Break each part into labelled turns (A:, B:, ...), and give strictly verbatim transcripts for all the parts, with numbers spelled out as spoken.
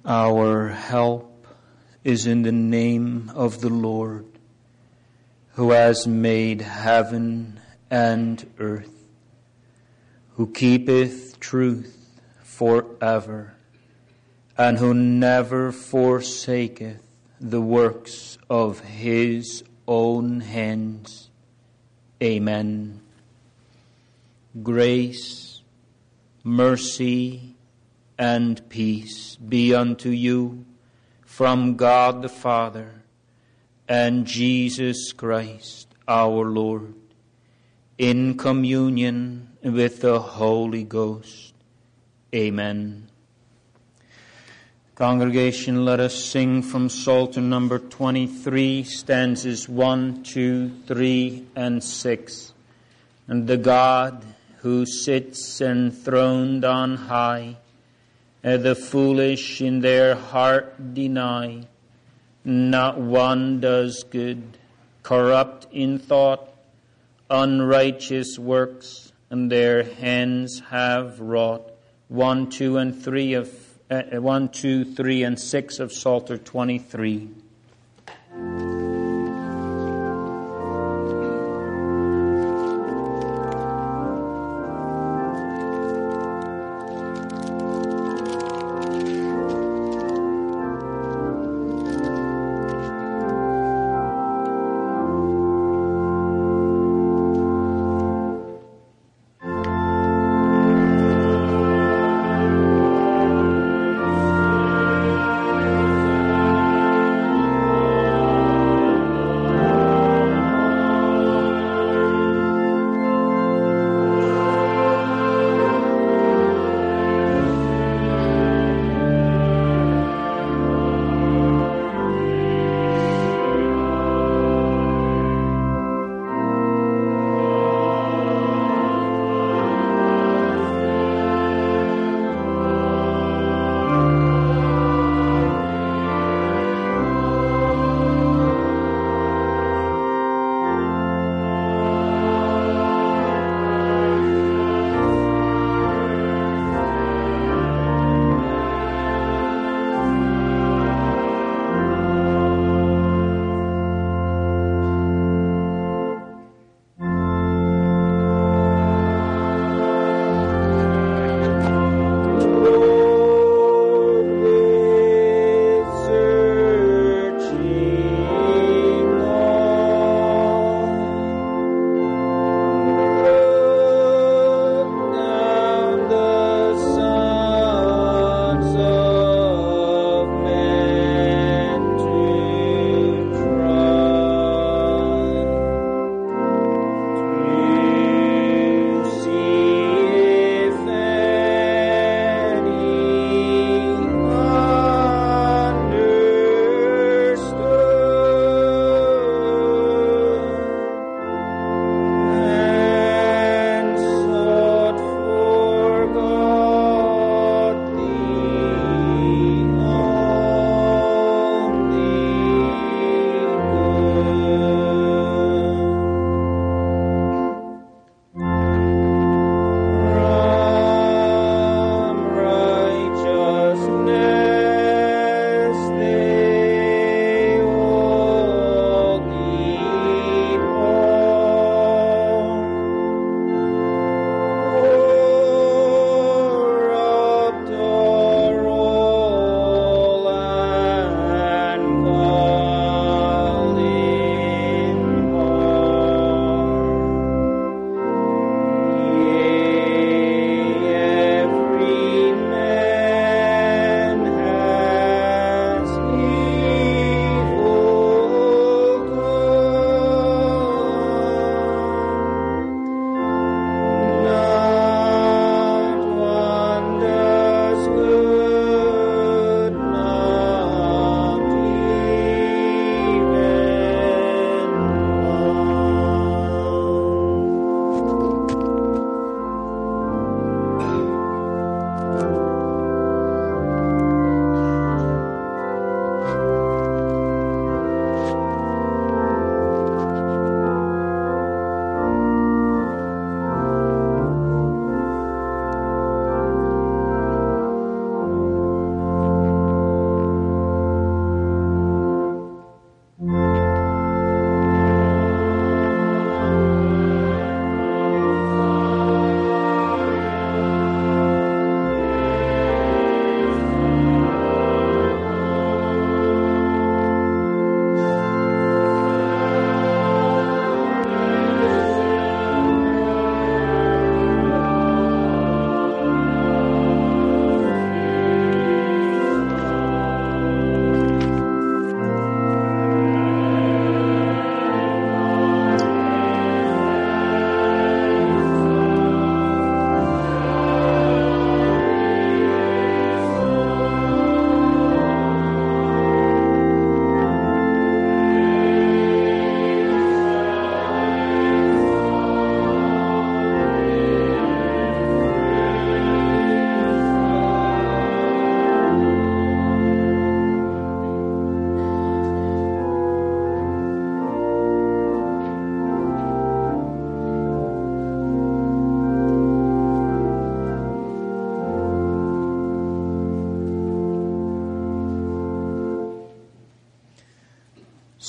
A: Our help is in the name of the Lord, who has made heaven and earth, who keepeth truth forever, and who never forsaketh the works of his own hands. Amen. Grace, mercy, and peace be unto you from God the Father and Jesus Christ our Lord, in communion with the Holy Ghost. Amen. Congregation, let us sing from Psalter number twenty-three, stanzas one, two, three, and six. And the God who sits enthroned on high, the foolish in their heart deny, not one does good, corrupt in thought, unrighteous works, and their hands have wrought. One, two, and three of uh, one, two, three, and six of Psalter twenty-three.
B: Thank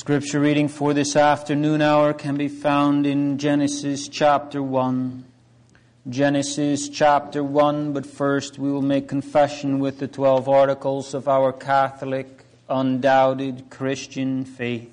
A: Scripture reading for this afternoon hour can be found in Genesis chapter one. Genesis chapter one, but first we will make confession with the twelve articles of our Catholic, undoubted Christian faith.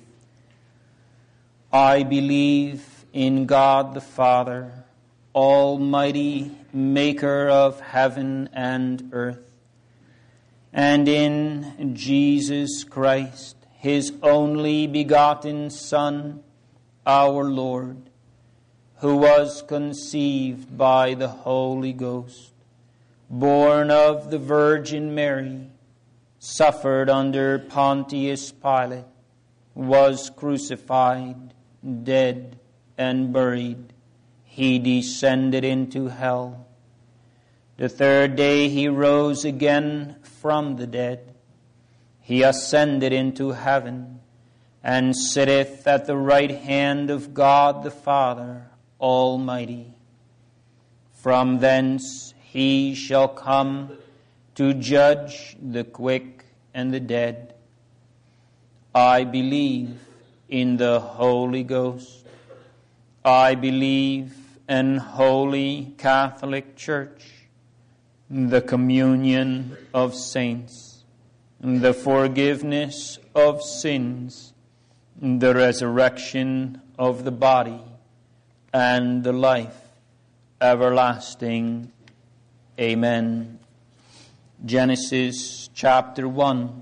A: I believe in God the Father, Almighty, maker of heaven and earth, and in Jesus Christ, His only begotten Son, our Lord, who was conceived by the Holy Ghost, born of the Virgin Mary, suffered under Pontius Pilate, was crucified, dead, and buried. He descended into hell. The third day he rose again from the dead. He ascended into heaven, and sitteth at the right hand of God the Father Almighty. From thence he shall come to judge the quick and the dead. I believe in the Holy Ghost. I believe in Holy Catholic Church, the communion of saints, the forgiveness of sins, the resurrection of the body, and the life everlasting. Amen. Genesis chapter one.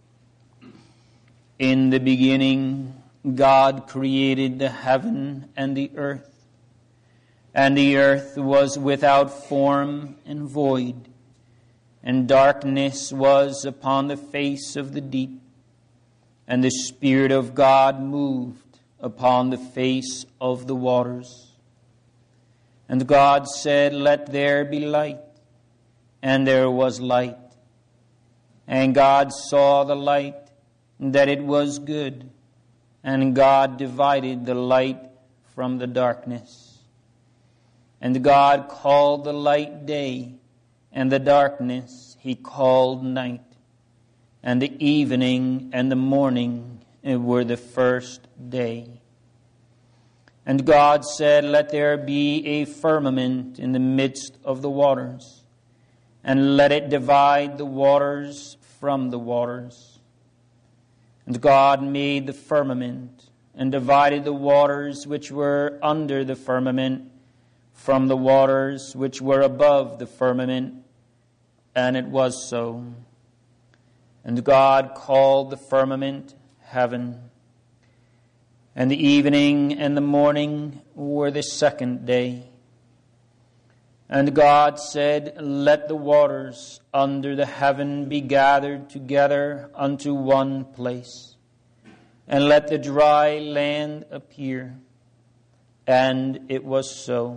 A: In the beginning, God created the heaven and the earth, and the earth was without form and void, and darkness was upon the face of the deep, and the Spirit of God moved upon the face of the waters. And God said, Let there be light, and there was light. And God saw the light, that it was good, and God divided the light from the darkness. And God called the light day, and the darkness he called night. And the evening and the morning were the first day. And God said, Let there be a firmament in the midst of the waters, and let it divide the waters from the waters. And God made the firmament, and divided the waters which were under the firmament from the waters which were above the firmament. And it was so. And God called the firmament heaven. And the evening and the morning were the second day. And God said, Let the waters under the heaven be gathered together unto one place, and let the dry land appear. And it was so.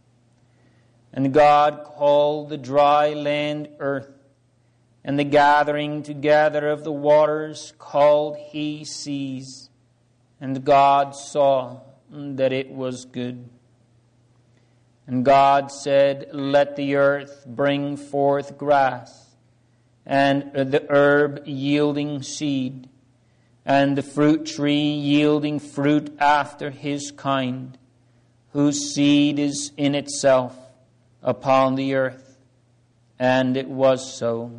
A: And God called the dry land earth, and the gathering together of the waters called he seas. And God saw that it was good. And God said, Let the earth bring forth grass, and the herb yielding seed, and the fruit tree yielding fruit after his kind, whose seed is in itself upon the earth. And it was so.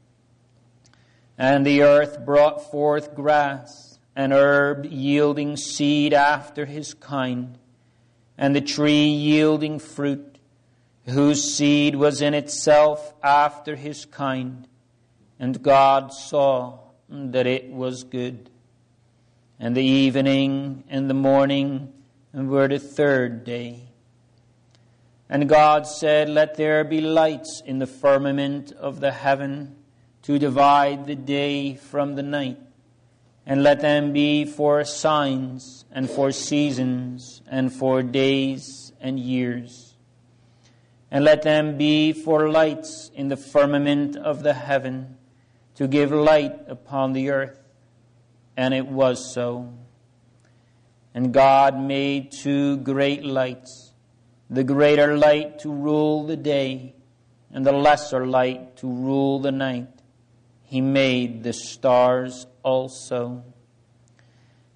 A: And the earth brought forth grass, and herb yielding seed after his kind, and the tree yielding fruit, whose seed was in itself after his kind. And God saw that it was good. And the evening and the morning were the third day. And God said, Let there be lights in the firmament of the heaven, to divide the day from the night, and let them be for signs, and for seasons, and for days and years. And let them be for lights in the firmament of the heaven, to give light upon the earth. And it was so. And God made two great lights, the greater light to rule the day, and the lesser light to rule the night. He made the stars also.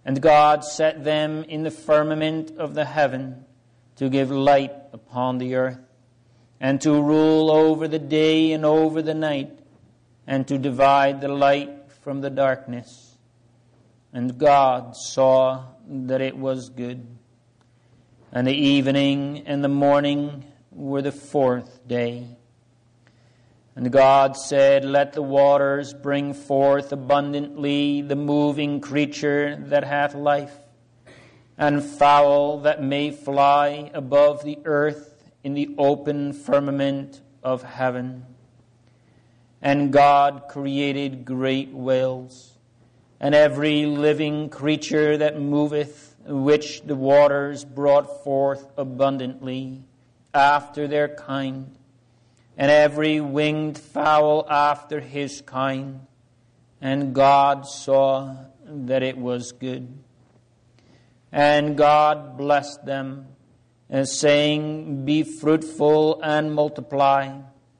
A: And God set them in the firmament of the heaven to give light upon the earth, and to rule over the day and over the night, and to divide the light from the darkness. And God saw that it was good. And the evening and the morning were the fourth day. And God said, let the waters bring forth abundantly the moving creature that hath life, and fowl that may fly above the earth in the open firmament of heaven. And God created great whales, and every living creature that moveth, which the waters brought forth abundantly, after their kind, and every winged fowl after his kind. And God saw that it was good. And God blessed them, and saying, be fruitful and multiply,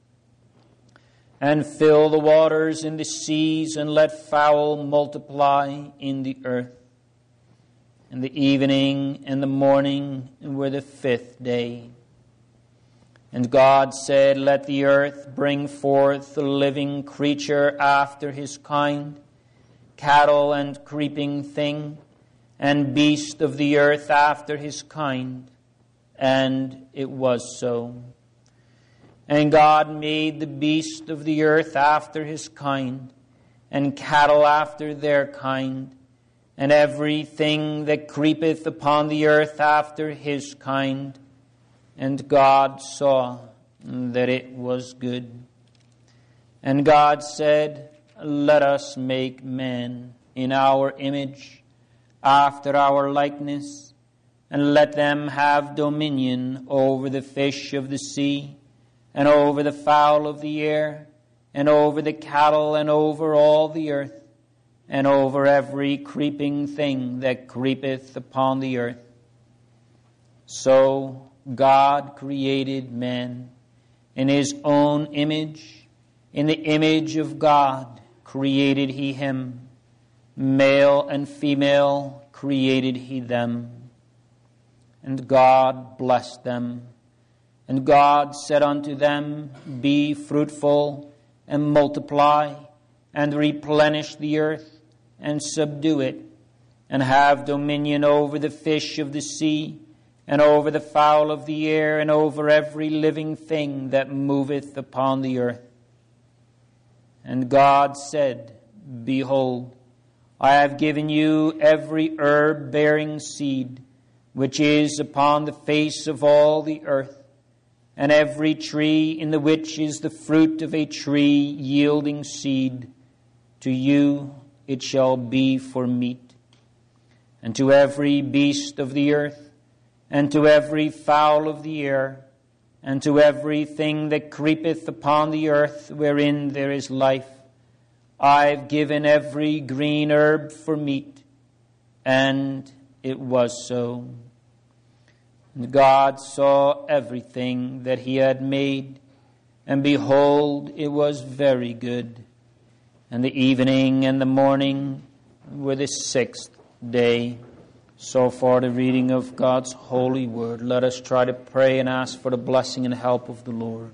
A: and fill the waters in the seas, and let fowl multiply in the earth. And the evening and the morning were the fifth day. And God said, let the earth bring forth a living creature after his kind, cattle and creeping thing, and beast of the earth after his kind. And it was so. And God made the beast of the earth after his kind, and cattle after their kind, and everything that creepeth upon the earth after his kind. And God saw that it was good. And God said, let us make man in our image, after our likeness, and let them have dominion over the fish of the sea, and over the fowl of the air, and over the cattle, and over all the earth, and over every creeping thing that creepeth upon the earth. So God created man in his own image. In the image of God created he him. Male and female created he them. And God blessed them. And God said unto them, be fruitful and multiply, and replenish the earth, and subdue it, and have dominion over the fish of the sea, and over the fowl of the air, and over every living thing that moveth upon the earth. And God said, behold, I have given you every herb bearing seed, which is upon the face of all the earth, and every tree in the which is the fruit of a tree yielding seed. To you it shall be for meat. And to every beast of the earth, and to every fowl of the air, and to everything that creepeth upon the earth wherein there is life, I've given every green herb for meat. And it was so. And God saw everything that he had made, and behold, it was very good. And the evening and the morning were the sixth day. So far the reading of God's holy word. Let us try to pray and ask for the blessing and help of the Lord.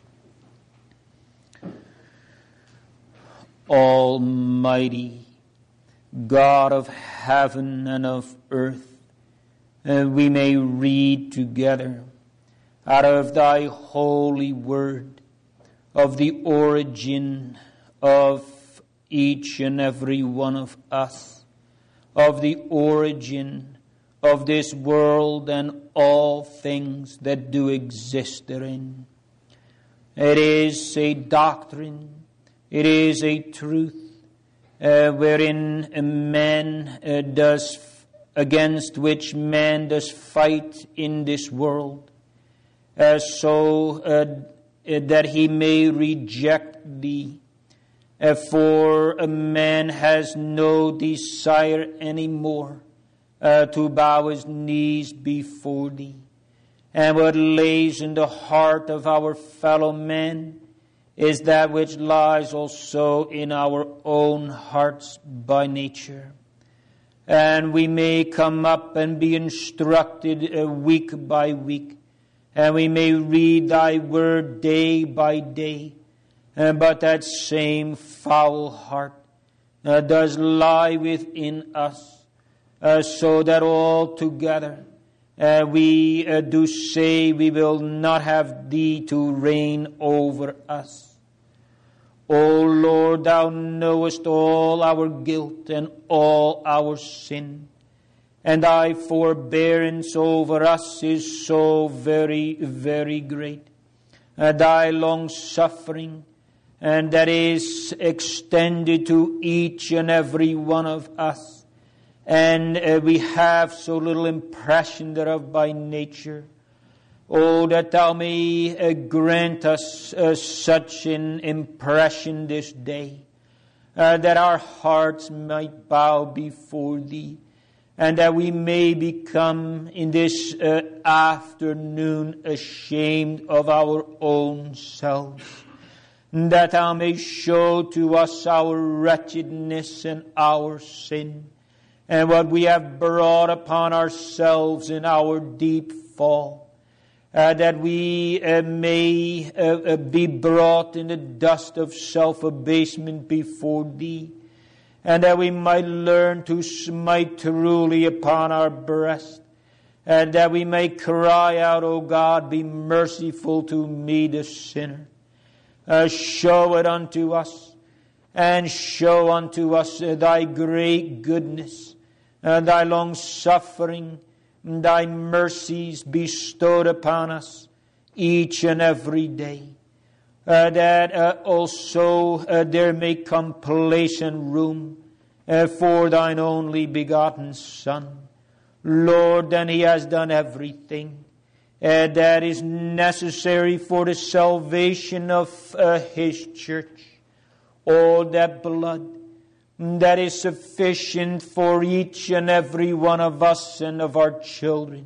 A: Almighty God of heaven and of earth, uh, we may read together out of thy holy word of the origin of each and every one of us, of the origin of this world and all things that do exist therein. It is a doctrine, it is a truth, uh, wherein a man uh, does, against which man does fight in this world, uh, so uh, that he may reject thee. Uh, for a man has no desire anymore uh, to bow his knees before thee. And what lays in the heart of our fellow man is that which lies also in our own hearts by nature. and we may come up and be instructed uh, week by week, and we may read thy word day by day, uh, but that same foul heart uh, does lie within us, uh, so that altogether uh, we uh, do say we will not have thee to reign over us. O Lord, thou knowest all our guilt and all our sin, and thy forbearance over us is so very, very great. Uh, thy long suffering, and that is extended to each and every one of us. And uh, we have so little impression thereof by nature. Oh, that thou may uh, grant us uh, such an impression this day, uh, that our hearts might bow before thee, and that we may become in this uh, afternoon ashamed of our own selves, that thou may show to us our wretchedness and our sin, and what we have brought upon ourselves in our deep fall. Uh, that we uh, may uh, uh, be brought in the dust of self-abasement before thee, and that we might learn to smite truly upon our breast, and that we may cry out, O God, be merciful to me, the sinner. Uh, show it unto us, and show unto us uh, thy great goodness, uh, thy long suffering, thy mercies bestowed upon us each and every day, uh, that uh, also uh, there may come place and room uh, for thine only begotten Son. Lord, then he has done everything uh, that is necessary for the salvation of uh, his church. All that blood that is sufficient for each and every one of us and of our children.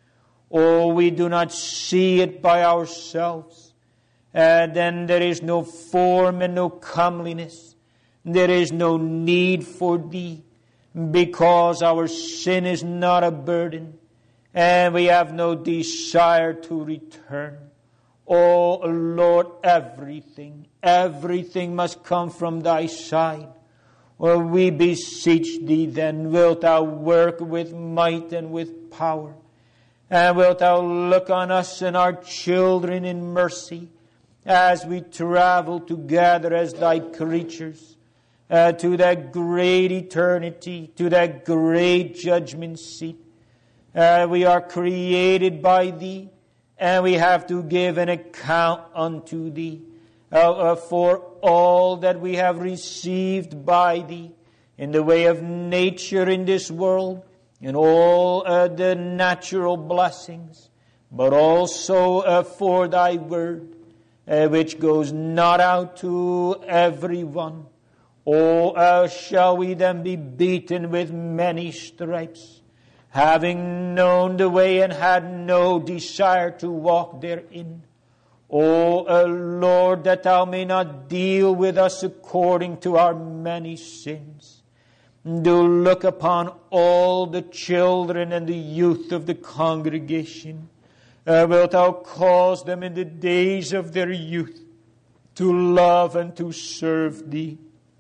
A: Oh, we do not see it by ourselves. Uh, then there is no form and no comeliness. There is no need for thee, because our sin is not a burden, and we have no desire to return. Oh, Lord, everything, everything must come from thy side. Well, we beseech thee then, wilt thou work with might and with power? And wilt thou look on us and our children in mercy as we travel together as thy creatures uh, to that great eternity, to that great judgment seat. Uh, we are created by thee, and we have to give an account unto thee. Uh, uh, for all that we have received by thee in the way of nature in this world, and all uh, the natural blessings, but also uh, for thy word, uh, which goes not out to everyone. Oh, uh, shall we then be beaten with many stripes, having known the way and had no desire to walk therein? O uh, Lord, that thou may not deal with us according to our many sins. Do look upon all the children and the youth of the congregation. Uh, wilt thou cause them in the days of their youth to love and to serve thee,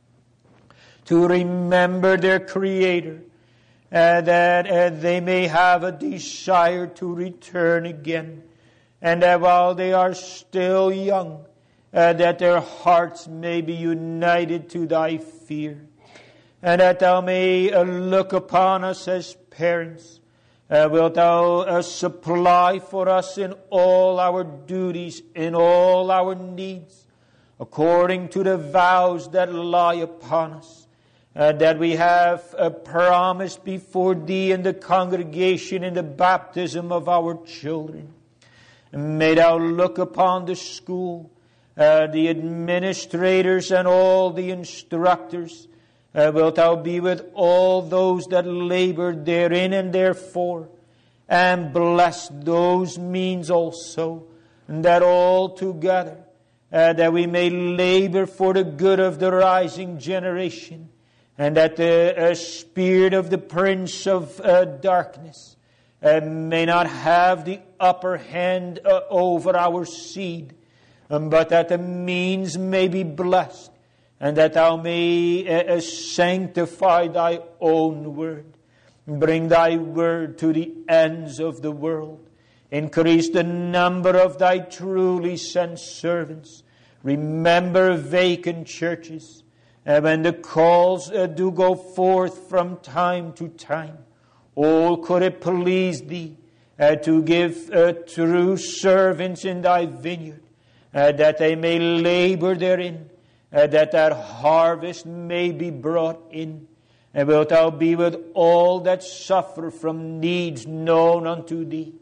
A: to remember their Creator, uh, that uh, they may have a desire to return again. And that while they are still young, uh, that their hearts may be united to thy fear. And that thou may uh, look upon us as parents. Uh, wilt thou uh, supply for us in all our duties, in all our needs, according to the vows that lie upon us, uh, that we have uh, promised before thee in the congregation in the baptism of our children. May thou look upon the school, uh, the administrators and all the instructors. Uh, wilt thou be with all those that labor therein and therefore, and bless those means also, and that all together, uh, that we may labor for the good of the rising generation, and that the uh, spirit of the prince of uh, darkness uh, may not have the upper hand uh, over our seed, um, but that the means may be blessed, and that thou may uh, sanctify thy own word. Bring thy word to the ends of the world. Increase the number of thy truly sent servants. Remember vacant churches. And when the calls uh, do go forth from time to time, oh, could it please thee uh, to give uh, true servants in thy vineyard, uh, that they may labor therein, uh, that that harvest may be brought in. And wilt thou be with all that suffer from needs known unto thee,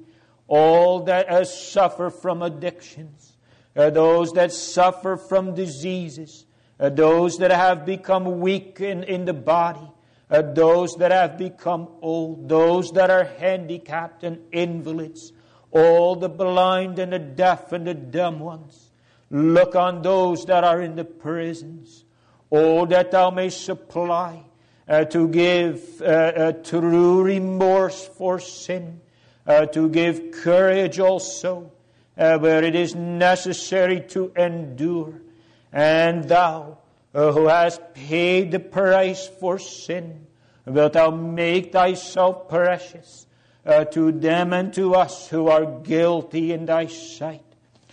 A: all that uh, suffer from addictions, uh, those that suffer from diseases, uh, those that have become weak in, in the body, uh, those that have become old, those that are handicapped and invalids, all the blind and the deaf and the dumb ones. Look on those that are in the prisons. Oh, that thou may supply, Uh, to give uh, a true remorse for sin, uh, to give courage also uh, where it is necessary to endure. And thou, uh, who hast paid the price for sin, wilt thou make thyself precious uh, to them and to us who are guilty in thy sight.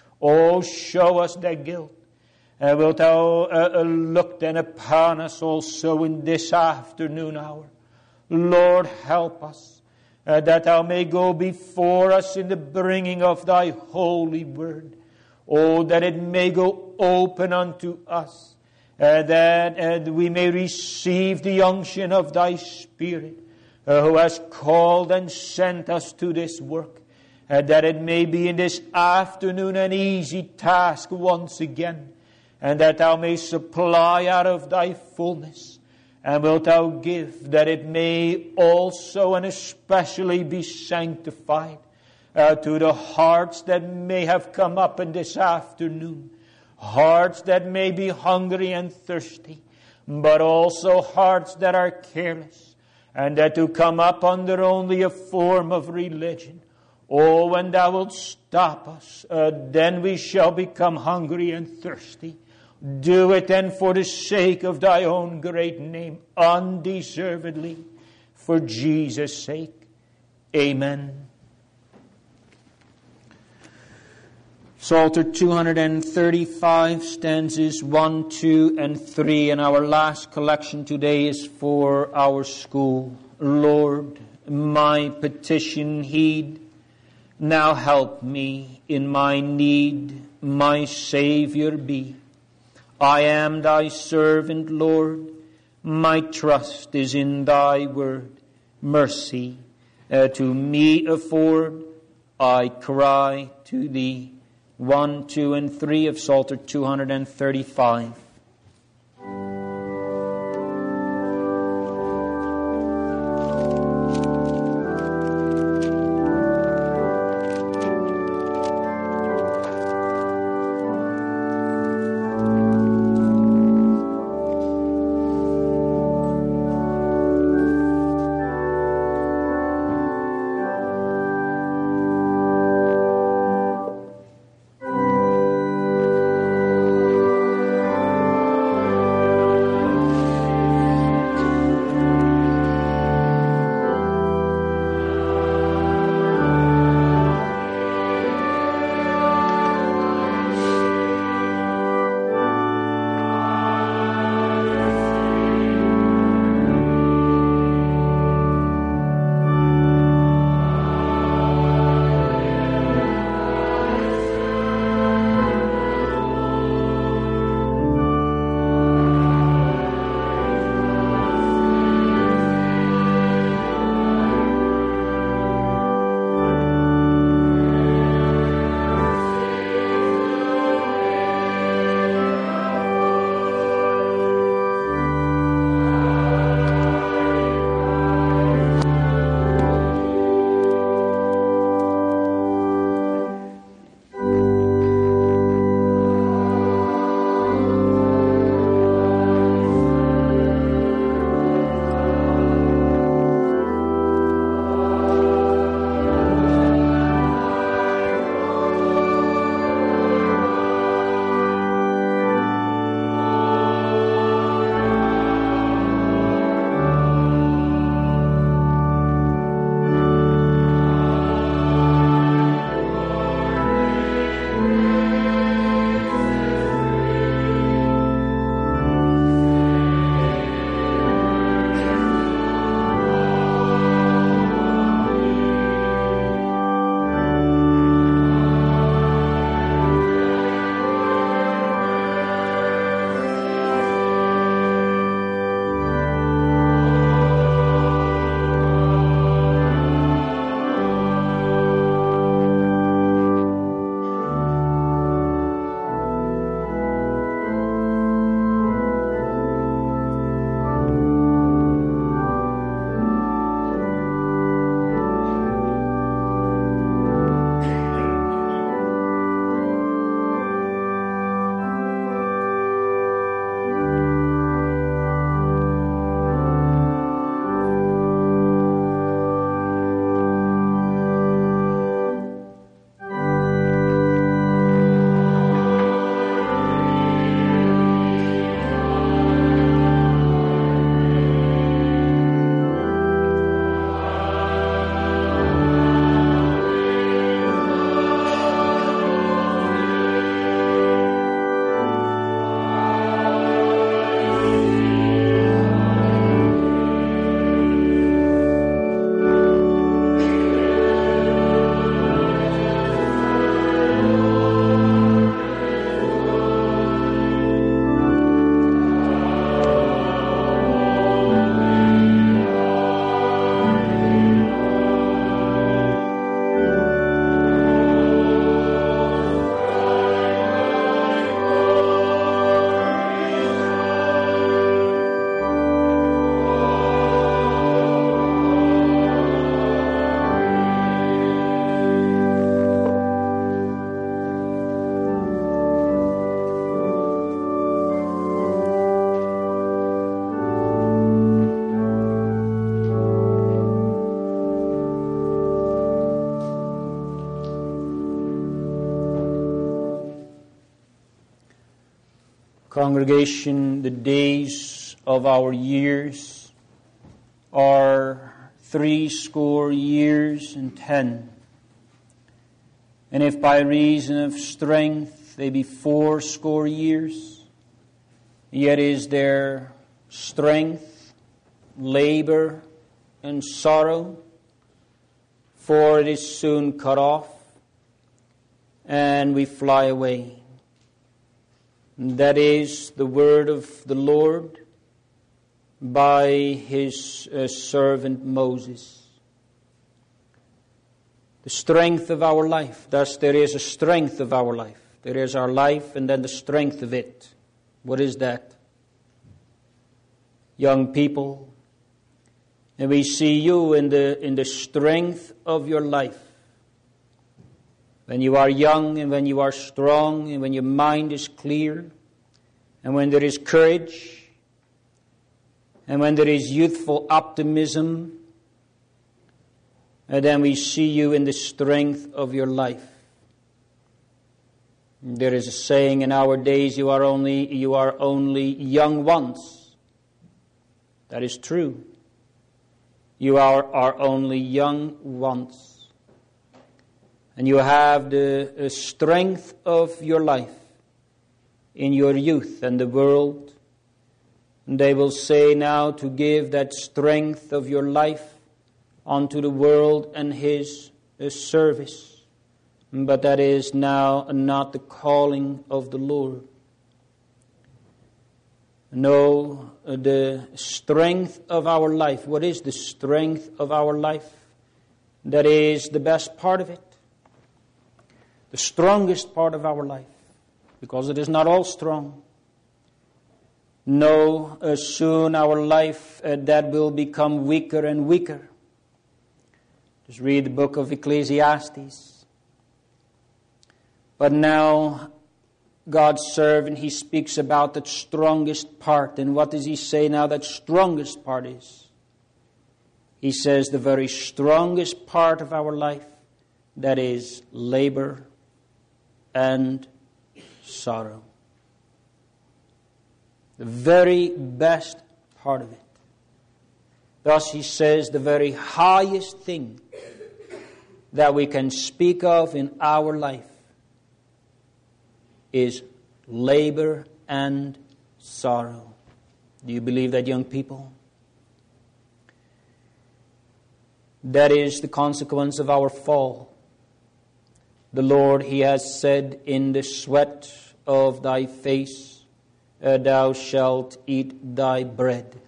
A: Oh, show us their guilt. Uh, wilt thou uh, uh, look then upon us also in this afternoon hour? Lord, help us, uh, that thou may go before us in the bringing of thy holy word. Oh, that it may go open unto us, uh, that uh, we may receive the unction of thy Spirit, uh, who has called and sent us to this work, uh, that it may be in this afternoon an easy task once again, and that thou may supply out of thy fullness. And wilt thou give that it may also and especially be sanctified uh, to the hearts that may have come up in this afternoon. Hearts that may be hungry and thirsty, but also hearts that are careless, and that to come up under only a form of religion. Oh, when thou wilt stop us, uh, then we shall become hungry and thirsty. Do it then for the sake of thy own great name, undeservedly, for Jesus' sake. Amen. Psalter two thirty-five, stanzas one, two, and three, and our last collection today is for our school. Lord, my petition heed. Now help me in my need, my Savior be. I am thy servant, Lord. My trust is in thy word. Mercy uh, to me afford. I cry to thee. One, two, and three of Psalter two thirty-five. Congregation, the days of our years are three score years and ten. And if by reason of strength they be four score years, yet is there strength, labor, and sorrow, for it is soon cut off, and we fly away. That is the word of the Lord by His uh, servant Moses. The strength of our life. Thus there is a strength of our life. There is our life and then the strength of it. What is that? Young people, and we see you in the in the strength of your life. When you are young and when you are strong and when your mind is clear and when there is courage and when there is youthful optimism, and then we see you in the strength of your life. There is a saying in our days, you are only you are only young once. That is true. You are, are only young once. And you have the uh, strength of your life in your youth and the world. And they will say now to give that strength of your life unto the world and His uh, service. But that is now not the calling of the Lord. No, uh, the strength of our life. What is the strength of our life? That is the best part of it. The strongest part of our life, because it is not all strong. No, uh, soon our life uh, that will become weaker and weaker. Just read the book of Ecclesiastes. But now, God's servant, he speaks about the strongest part. And what does he say now that strongest part is? He says the very strongest part of our life, that is labor and sorrow. The very best part of it. Thus he says the very highest thing that we can speak of in our life is labor and sorrow. Do you believe that, young people? That is the consequence of our fall. The Lord, He has said, in the sweat of thy face uh, thou shalt eat thy bread.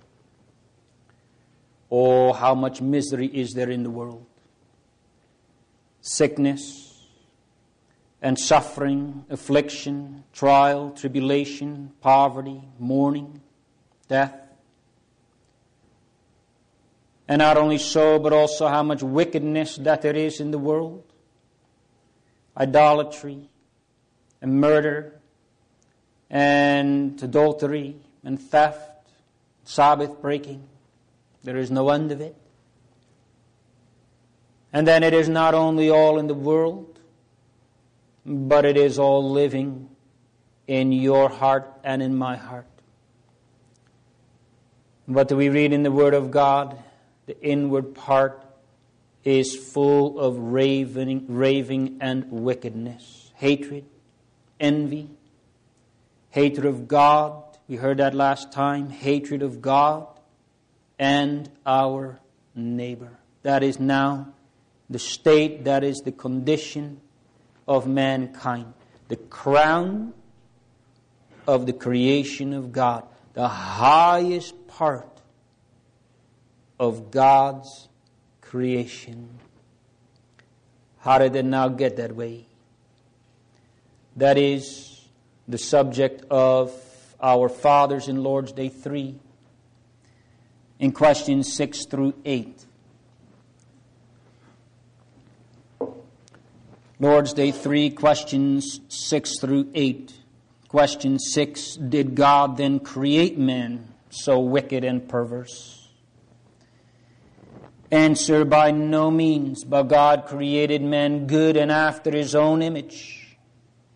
A: Oh, how much misery is there in the world. Sickness and suffering, affliction, trial, tribulation, poverty, mourning, death. And not only so, but also how much wickedness that there is in the world. Idolatry, and murder, and adultery, and theft, Sabbath breaking. There is no end of it. And then it is not only all in the world, but it is all living in your heart and in my heart. What do we read in the Word of God? The inward part is full of raving, raving and wickedness, hatred, envy, hatred of God. We heard that last time. Hatred of God and our neighbor. That is now the state, that is the condition of mankind. The crown of the creation of God. The highest part of God's creation. How did it now get that way? That is the subject of our Fathers in Lord's Day three in questions six through eight. Lord's Day three, questions six through eight. Question six, did God then create man so wicked and perverse? Answer, by no means, but God created man good and after His own image.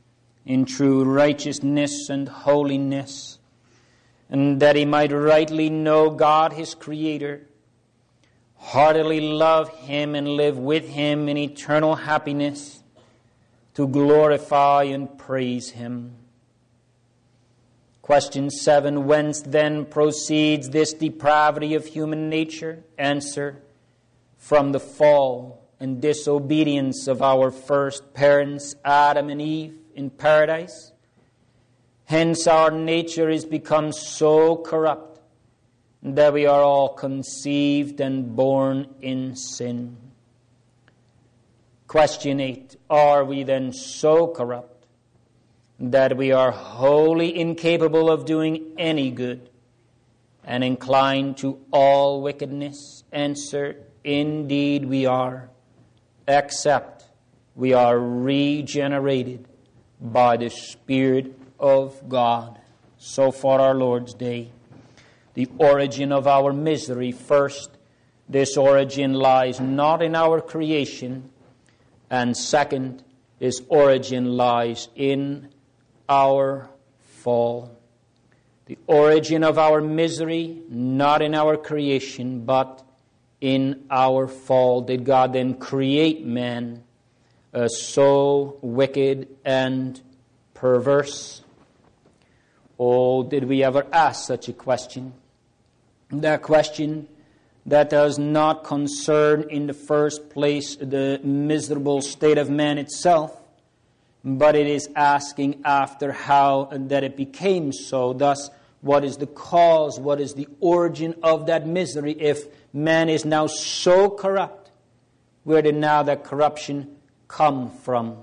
A: in true righteousness and holiness, and that he might rightly know God his Creator, heartily love him and live with him in eternal happiness, to glorify and praise him. Question seven, whence then proceeds this depravity of human nature? Answer, from the fall and disobedience of our first parents, Adam and Eve, in paradise. Hence our nature is become so corrupt that we are all conceived and born in sin. Question eight, are we then so corrupt that we are wholly incapable of doing any good and inclined to all wickedness? Answer, indeed we are, except we are regenerated by the Spirit of God. So far our Lord's Day. The origin of our misery. First, this origin lies not in our creation, and second, its origin lies in our fall. The origin of our misery, not in our creation, but in our fall. Did God then create man uh, so wicked and perverse? Oh, did we ever ask such a question? That question that does not concern in the first place the miserable state of man itself, but it is asking after how that it became so. Thus, what is the cause? What is the origin of that misery? If man is now so corrupt, where did now that corruption come from?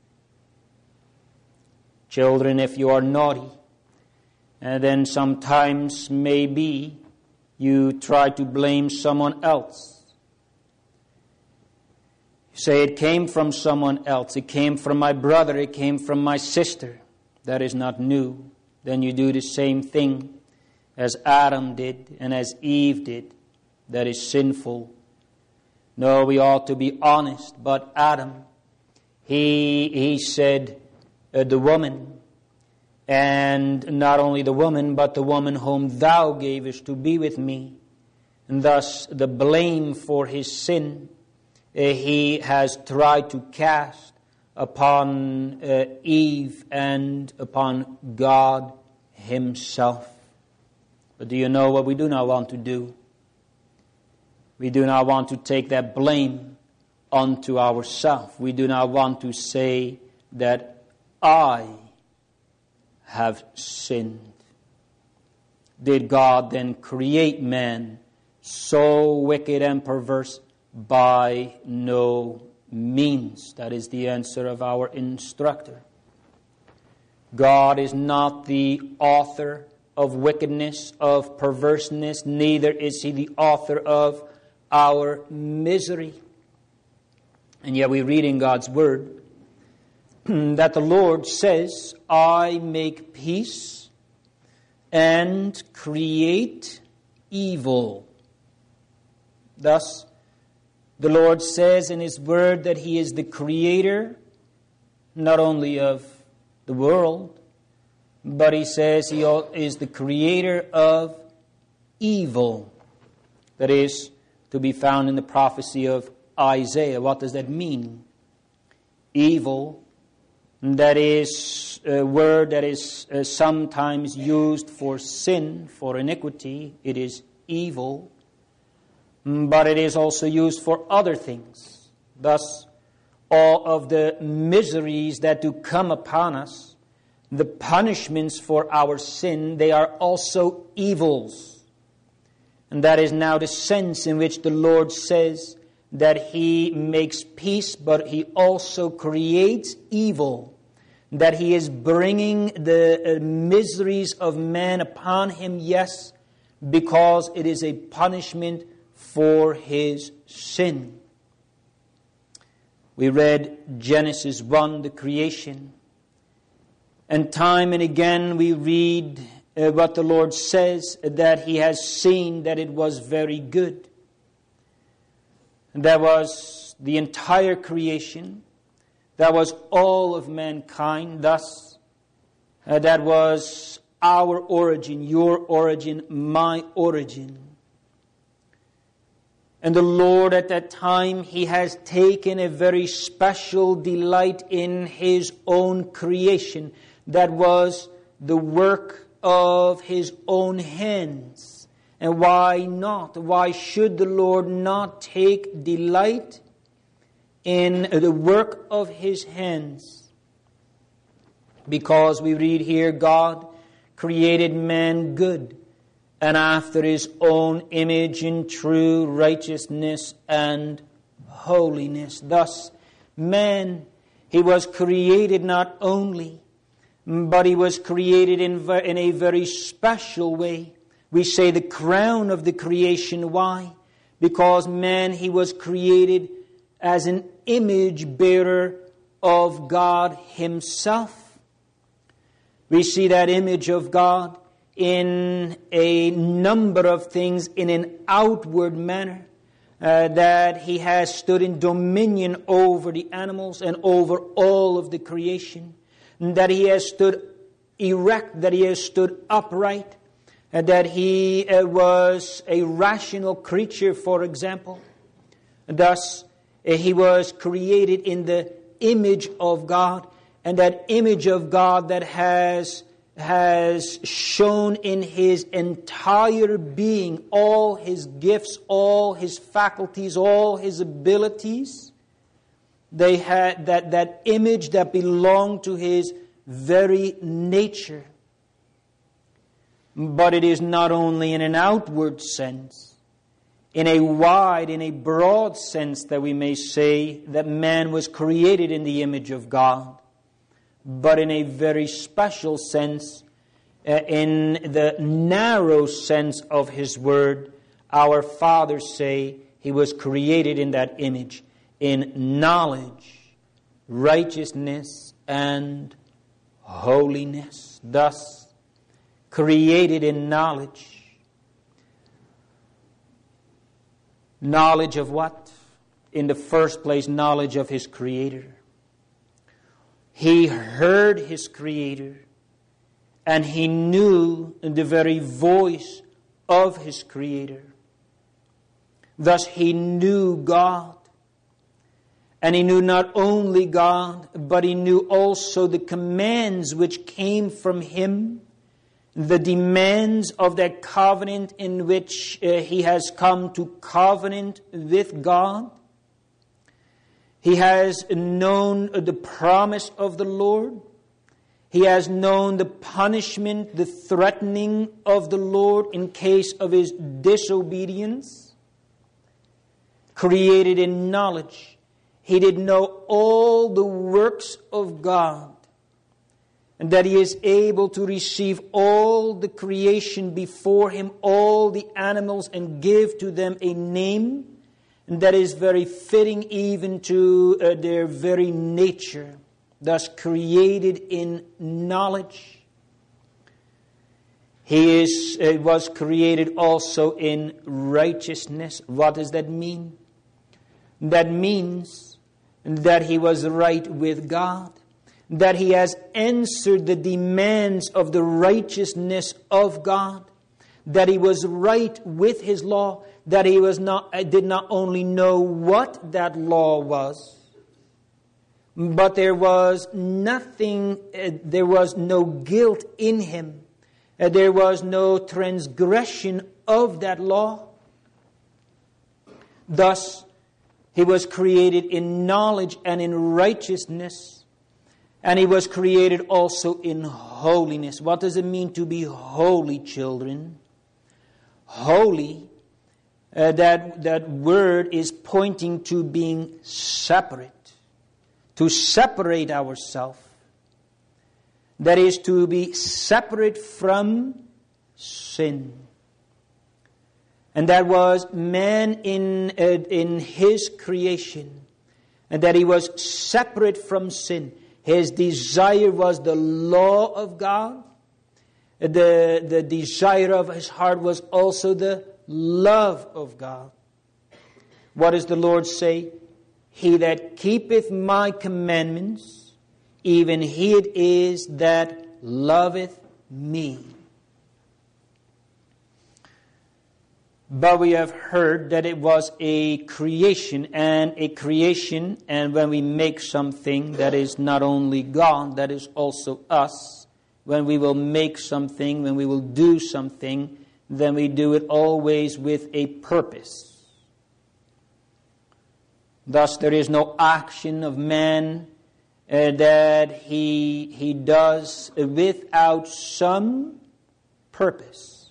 A: Children, if you are naughty, and then sometimes maybe you try to blame someone else. You say, it came from someone else. It came from my brother. It came from my sister. That is not new. Then you do the same thing as Adam did and as Eve did. That is sinful. No, we ought to be honest. But Adam, he, he said, uh, the woman, and not only the woman, but the woman whom thou gavest to be with me. And thus the blame for his sin uh, he has tried to cast upon uh, Eve and upon God himself. But do you know what we do not want to do? We do not want to take that blame onto ourselves. We do not want to say that I have sinned. Did God then create man so wicked and perverse? By no means. That is the answer of our instructor. God is not the author of wickedness, of perverseness, neither is he the author of our misery. And yet we read in God's Word that the Lord says, I make peace and create evil. Thus, the Lord says in his Word that he is the creator, not only of the world, but he says he is the creator of evil. That is to be found in the prophecy of Isaiah. What does that mean? Evil, that is a word that is uh, sometimes used for sin, for iniquity. It is evil. But it is also used for other things. Thus, all of the miseries that do come upon us, the punishments for our sin, they are also evils. And that is now the sense in which the Lord says that he makes peace, but he also creates evil. That he is bringing the miseries of man upon him, yes, because it is a punishment for his sin. We read Genesis one, the creation. And time and again we read uh, what the Lord says, that he has seen that it was very good. And that was the entire creation. That was all of mankind. Thus, Uh, that was our origin, your origin, my origin. And the Lord at that time, He has taken a very special delight in His own creation. That was the work of His own hands. And why not? Why should the Lord not take delight in the work of His hands? Because we read here, God created man good, and after His own image in true righteousness and holiness. Thus, man, he was created not only, but he was created in, in a very special way. We say the crown of the creation. Why? Because man, he was created as an image bearer of God Himself. We see that image of God in a number of things in an outward manner. Uh, that He has stood in dominion over the animals and over all of the creation. That He has stood erect, that He has stood upright. Uh, that He uh, was a rational creature, for example. Thus, uh, He was created in the image of God. And that image of God that has, has shown in His entire being, all His gifts, all His faculties, all His abilities. They had that, that image that belonged to His very nature. But it is not only in an outward sense, in a wide, in a broad sense that we may say that man was created in the image of God. But in a very special sense, uh, in the narrow sense of His word, our fathers say He was created in that image, in knowledge, righteousness, and holiness. Thus, created in knowledge. Knowledge of what? In the first place, knowledge of His Creator. He heard His Creator, and He knew the very voice of His Creator. Thus He knew God. And He knew not only God, but He knew also the commands which came from Him, the demands of that covenant in which uh, He has come to covenant with God. He has known the promise of the Lord. He has known the punishment, the threatening of the Lord in case of his disobedience. Created in knowledge, he did know all the works of God, and that he is able to receive all the creation before him, all the animals, and give to them a name. And that is very fitting even to uh, their very nature. Thus created in knowledge. He is uh, was created also in righteousness. What does that mean? That means that he was right with God. That he has answered the demands of the righteousness of God. That he was right with his law. That he was not did not only know what that law was, but there was nothing, uh, there was no guilt in him. Uh, there was no transgression of that law. Thus, he was created in knowledge and in righteousness. And he was created also in holiness. What does it mean to be holy, children? Holy. Uh, that, that word is pointing to being separate. To separate ourselves. That is to be separate from sin. And that was man in, uh, in his creation. And that he was separate from sin. His desire was the law of God. The, the desire of his heart was also the love of God. What does the Lord say? He that keepeth my commandments, even he it is that loveth me. But we have heard that it was a creation, and a creation, and when we make something, that is not only God, that is also us. When we will make something, when we will do something, then we do it always with a purpose. Thus, there is no action of man uh, that he, he does without some purpose.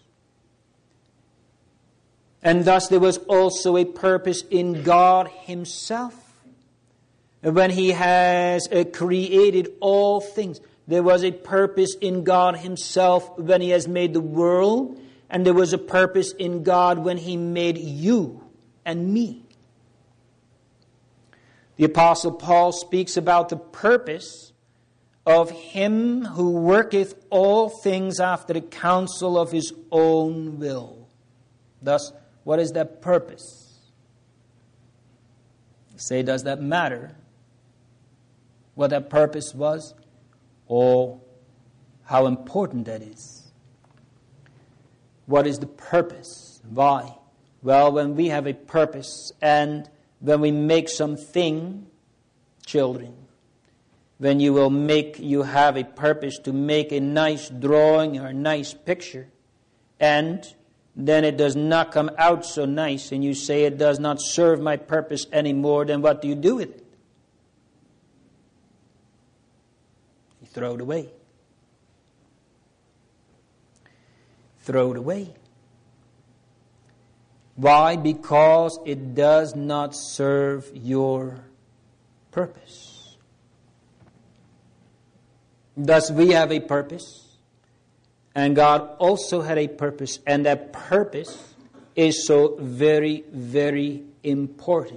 A: And thus, there was also a purpose in God Himself. When He has uh, created all things, there was a purpose in God Himself when He has made the world, and there was a purpose in God when He made you and me. The Apostle Paul speaks about the purpose of Him who worketh all things after the counsel of His own will. Thus, what is that purpose? Say, does that matter? What that purpose was? Or how important that is? What is the purpose? Why? Well, when we have a purpose and when we make something, children, when you will make, you have a purpose to make a nice drawing or a nice picture, and then it does not come out so nice, and you say it does not serve my purpose anymore, then what do you do with it? You throw it away. Throw it away. Why? Because it does not serve your purpose. Thus, we have a purpose, and God also had a purpose, and that purpose is so very, very important.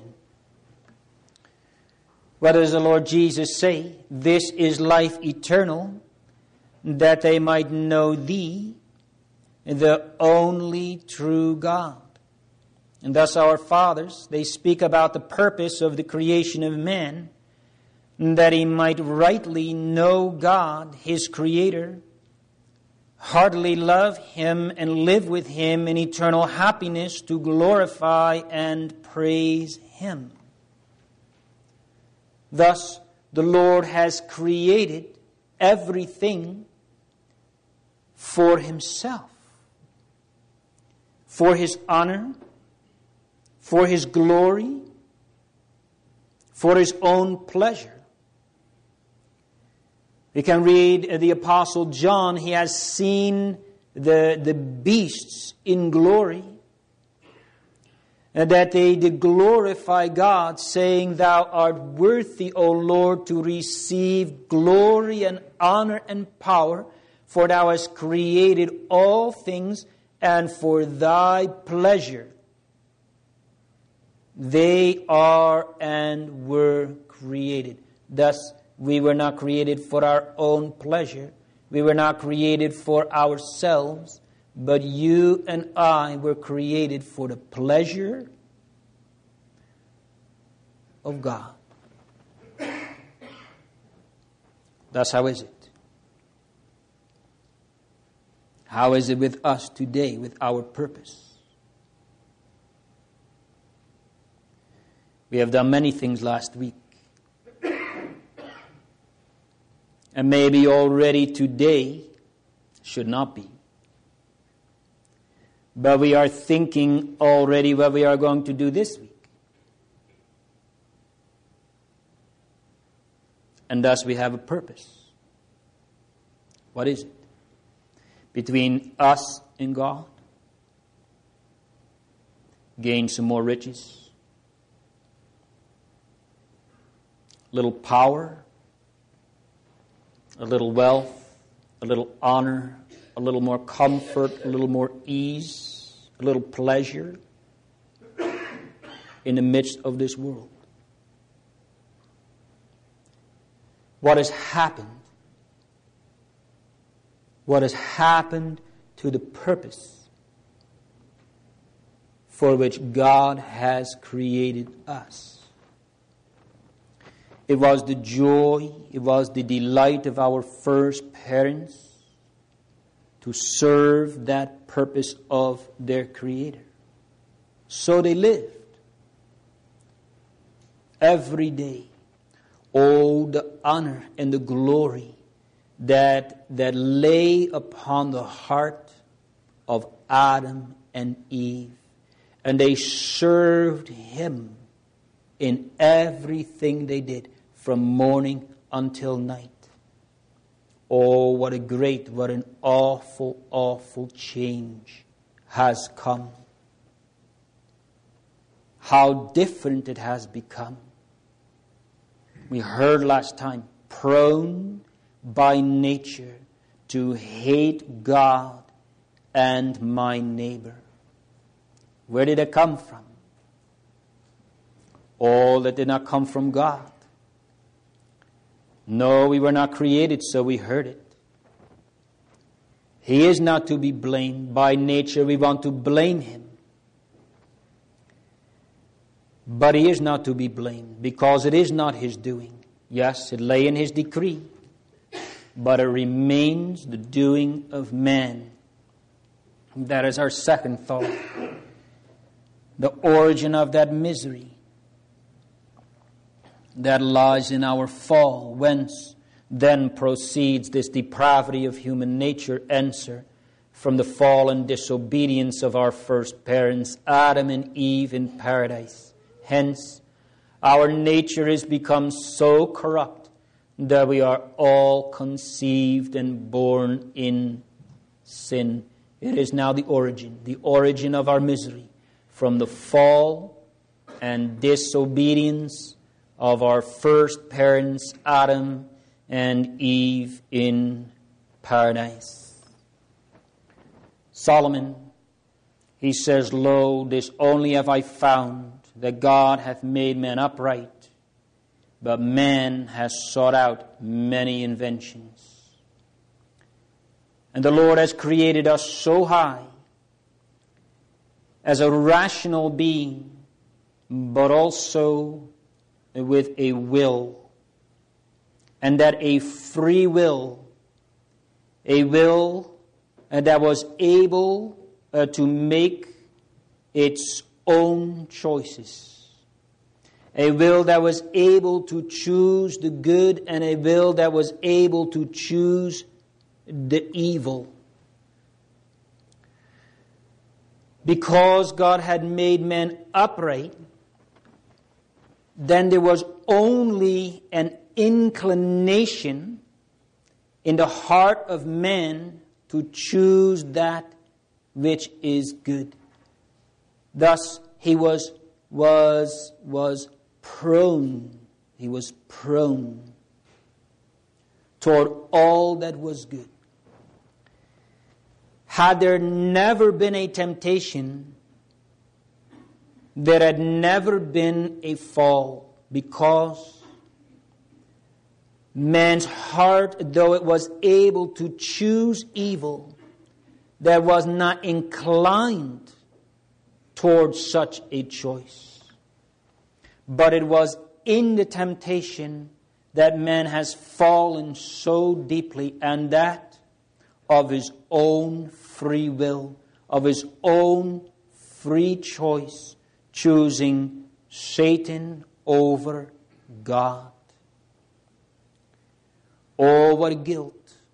A: What does the Lord Jesus say? This is life eternal, that they might know Thee, the only true God. And thus our fathers, they speak about the purpose of the creation of man, that he might rightly know God, his Creator, heartily love Him, and live with Him in eternal happiness to glorify and praise Him. Thus, the Lord has created everything for Himself, for His honor, for His glory, for His own pleasure. We can read the Apostle John. He has seen the, the beasts in glory, and that they did glorify God, saying, Thou art worthy, O Lord, to receive glory and honor and power, for Thou hast created all things, and for Thy pleasure they are and were created. Thus, we were not created for our own pleasure. We were not created for ourselves. But you and I were created for the pleasure of God. Thus, how is it? How is it with us today, with our purpose? We have done many things last week. And maybe already today should not be. But we are thinking already what we are going to do this week. And thus we have a purpose. What is it? Between us and God? Gain some more riches? A little power? A little wealth? A little honor? A little more comfort? A little more ease? A little pleasure? In the midst of this world? What has happened? What has happened to the purpose for which God has created us? It was the joy, it was the delight of our first parents to serve that purpose of their Creator. So they lived. Every day. Oh, the honor and the glory that, that lay upon the heart of Adam and Eve. And they served Him in everything they did, from morning until night. Oh, what a great, what an awful, awful change has come. How different it has become. We heard last time, prone by nature to hate God and my neighbor. Where did it come from? All that did not come from God. No, we were not created, so we heard it. He is not to be blamed. By nature, we want to blame Him. But He is not to be blamed, because it is not His doing. Yes, it lay in His decree, but it remains the doing of man. That is our second thought. The origin of that misery that lies in our fall, whence then proceeds this depravity of human nature. Answer: from the fall and disobedience of our first parents, Adam and Eve in paradise. Hence, our nature is become so corrupt that we are all conceived and born in sin. It is now the origin, the origin of our misery, from the fall and disobedience of our first parents, Adam and Eve in paradise. Solomon, he says, "Lo, this only have I found, that God hath made man upright, but man has sought out many inventions." And the Lord has created us so high as a rational being, but also with a will. And that a free will, a will that was able uh, to make its own choices. A will that was able to choose the good, and a will that was able to choose the evil. Because God had made man upright, then there was only an inclination in the heart of man to choose that which is good. Thus, he was, was, was prone, he was prone toward all that was good. Had there never been a temptation, there had never been a fall, because man's heart, though it was able to choose evil, that was not inclined towards such a choice. But it was in the temptation that man has fallen so deeply, and that of his own free will, of his own free choice, choosing Satan over God. Oh, what a guilt.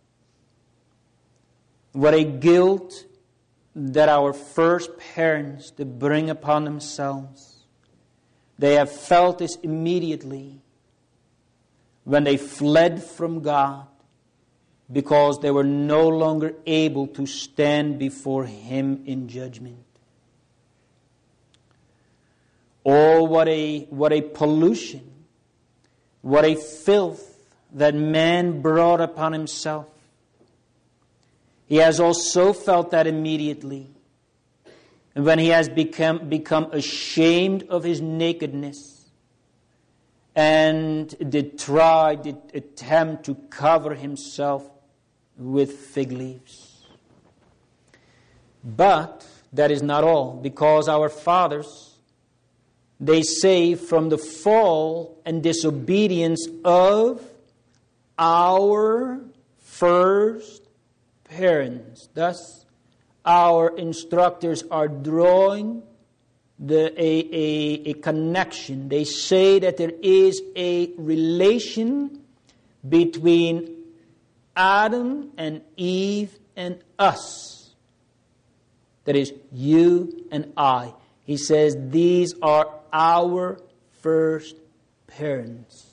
A: What a guilt that our first parents did bring upon themselves. They have felt this immediately when they fled from God, because they were no longer able to stand before Him in judgment. Oh, what a, what a pollution, what a filth that man brought upon himself. He has also felt that immediately. And when he has become, become ashamed of his nakedness and did try, did attempt to cover himself with fig leaves. But that is not all, because our fathers, They say from the fall and disobedience of our first parents. Thus, our instructors are drawing the, a, a, a connection. They say that there is a relation between Adam and Eve and us. That is, you and I. He says these are our first parents.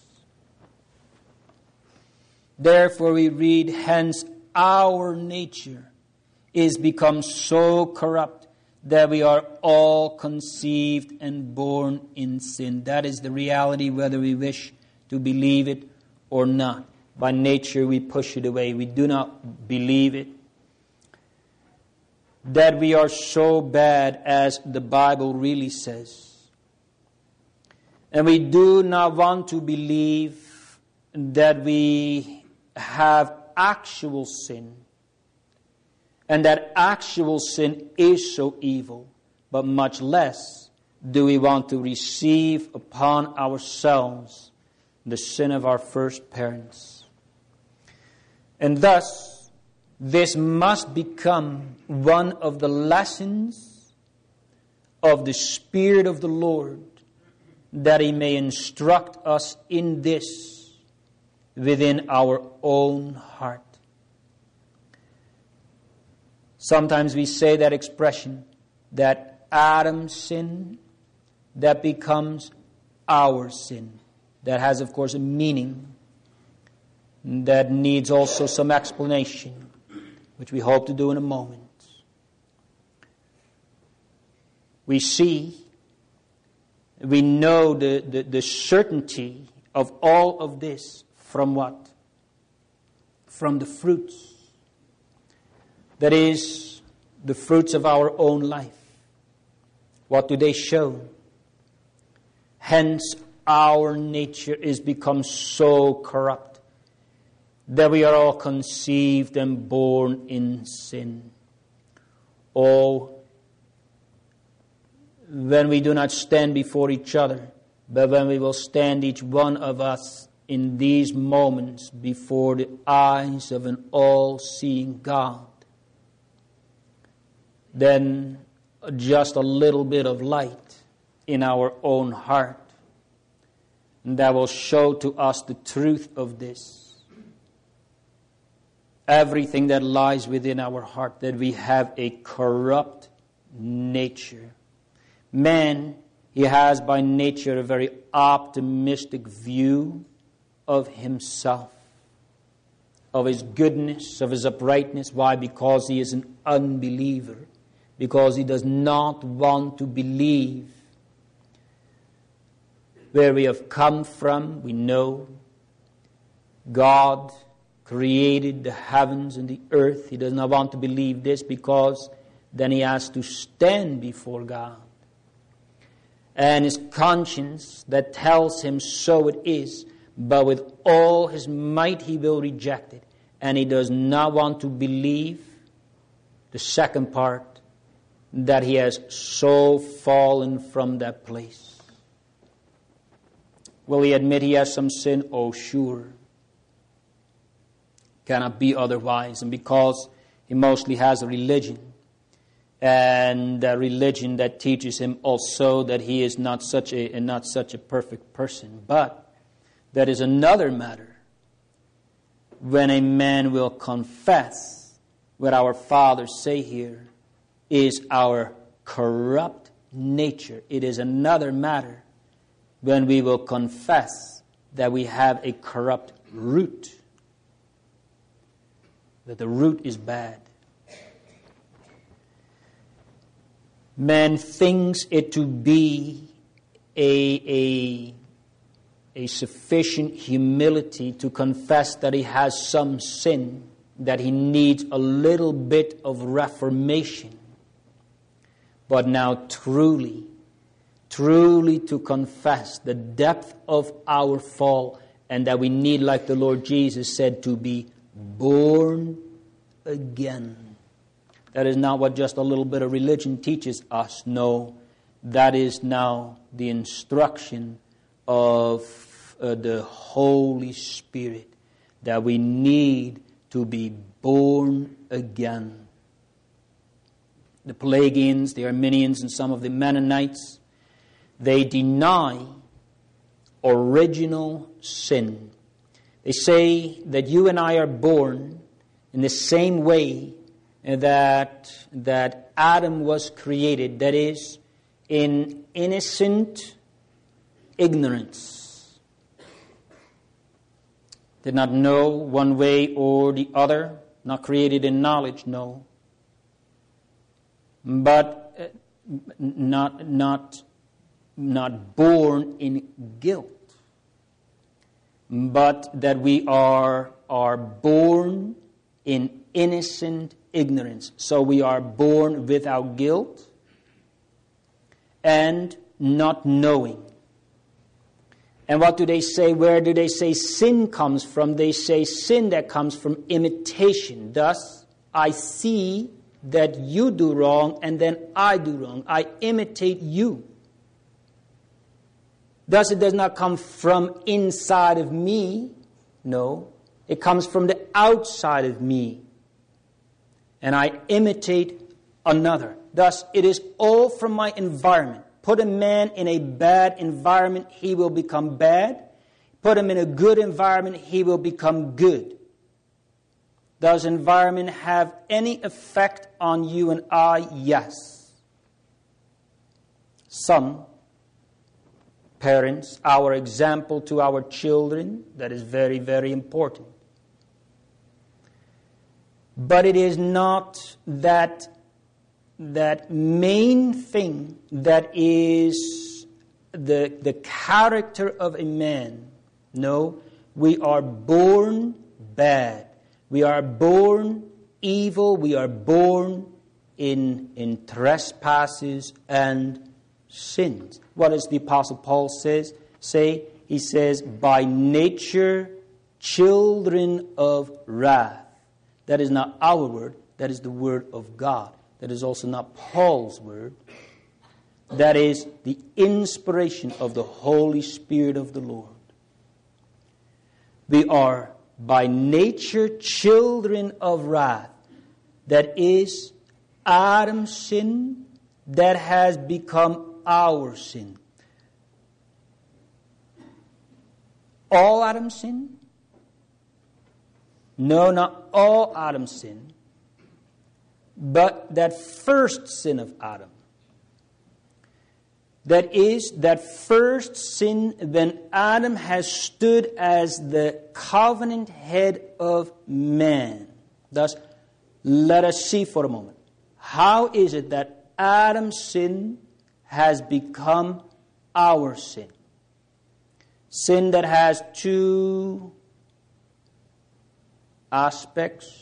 A: Therefore we read, hence our nature is become so corrupt that we are all conceived and born in sin. That is the reality, whether we wish to believe it or not. By nature we push it away. We do not believe it. That we are so bad as the Bible really says. And we do not want to believe that we have actual sin. And that actual sin is so evil. But much less do we want to receive upon ourselves the sin of our first parents. And thus, this must become one of the lessons of the Spirit of the Lord, that He may instruct us in this within our own heart. Sometimes we say that expression, that Adam's sin, that becomes our sin. That has, of course, a meaning that needs also some explanation, which we hope to do in a moment. We see, we know the, the, the certainty of all of this from what? From the fruits. That is, the fruits of our own life. What do they show? Hence, our nature is become so corrupt that we are all conceived and born in sin. Oh, when we do not stand before each other, but when we will stand each one of us in these moments before the eyes of an all-seeing God, then just a little bit of light in our own heart that will show to us the truth of this. Everything that lies within our heart, that we have a corrupt nature. Man, he has by nature a very optimistic view of himself, of his goodness, of his uprightness. Why? Because he is an unbeliever. Because he does not want to believe where we have come from. We know God created the heavens and the earth. He does not want to believe this, because then he has to stand before God. And his conscience that tells him so it is, but with all his might he will reject it. And he does not want to believe the second part, that he has so fallen from that place. Will he admit he has some sin? Oh, sure. Cannot be otherwise. And because he mostly has a religion, and a religion that teaches him also that he is not such a not such a perfect person. But that is another matter. When a man will confess what our fathers say here is our corrupt nature. It is another matter when we will confess that we have a corrupt root, that the root is bad. Man thinks it to be a, a, a sufficient humility to confess that he has some sin, that he needs a little bit of reformation. But now truly, truly to confess the depth of our fall, and that we need, like the Lord Jesus said, to be born again. That is not what just a little bit of religion teaches us. No, That is now the instruction of uh, the Holy Spirit, that we need to be born again. The Pelagians, the Arminians, and some of the Mennonites, they deny original sin. They say that you and I are born in the same way that, that Adam was created, that is, in innocent ignorance. Did not know one way or the other, not created in knowledge, no. But uh, not, not, not born in guilt. But that we are, are born in innocent ignorance. So we are born without guilt and not knowing. And what do they say? Where do they say sin comes from? They say sin that comes from imitation. Thus, I see that you do wrong and then I do wrong. I imitate you. Thus, it does not come from inside of me. No, it comes from the outside of me. And I imitate another. Thus, it is all from my environment. Put a man in a bad environment, he will become bad. Put him in a good environment, he will become good. Does environment have any effect on you and I? Yes. Some parents, our example to our children, that is very, very important. But it is not that, that main thing that is the, the character of a man. No, we are born bad. We are born evil. We are born in, in trespasses and sins. What does the Apostle Paul says? Say? He says, by nature, children of wrath. That is not our word. That is the word of God. That is also not Paul's word. That is the inspiration of the Holy Spirit of the Lord. We are by nature children of wrath. That is Adam's sin that has become our sin. All Adam's sin? No, not all Adam's sin, but that first sin of Adam. That is, that first sin when Adam has stood as the covenant head of man. Thus, let us see for a moment. How is it that Adam's sin has become our sin? Sin that has two aspects,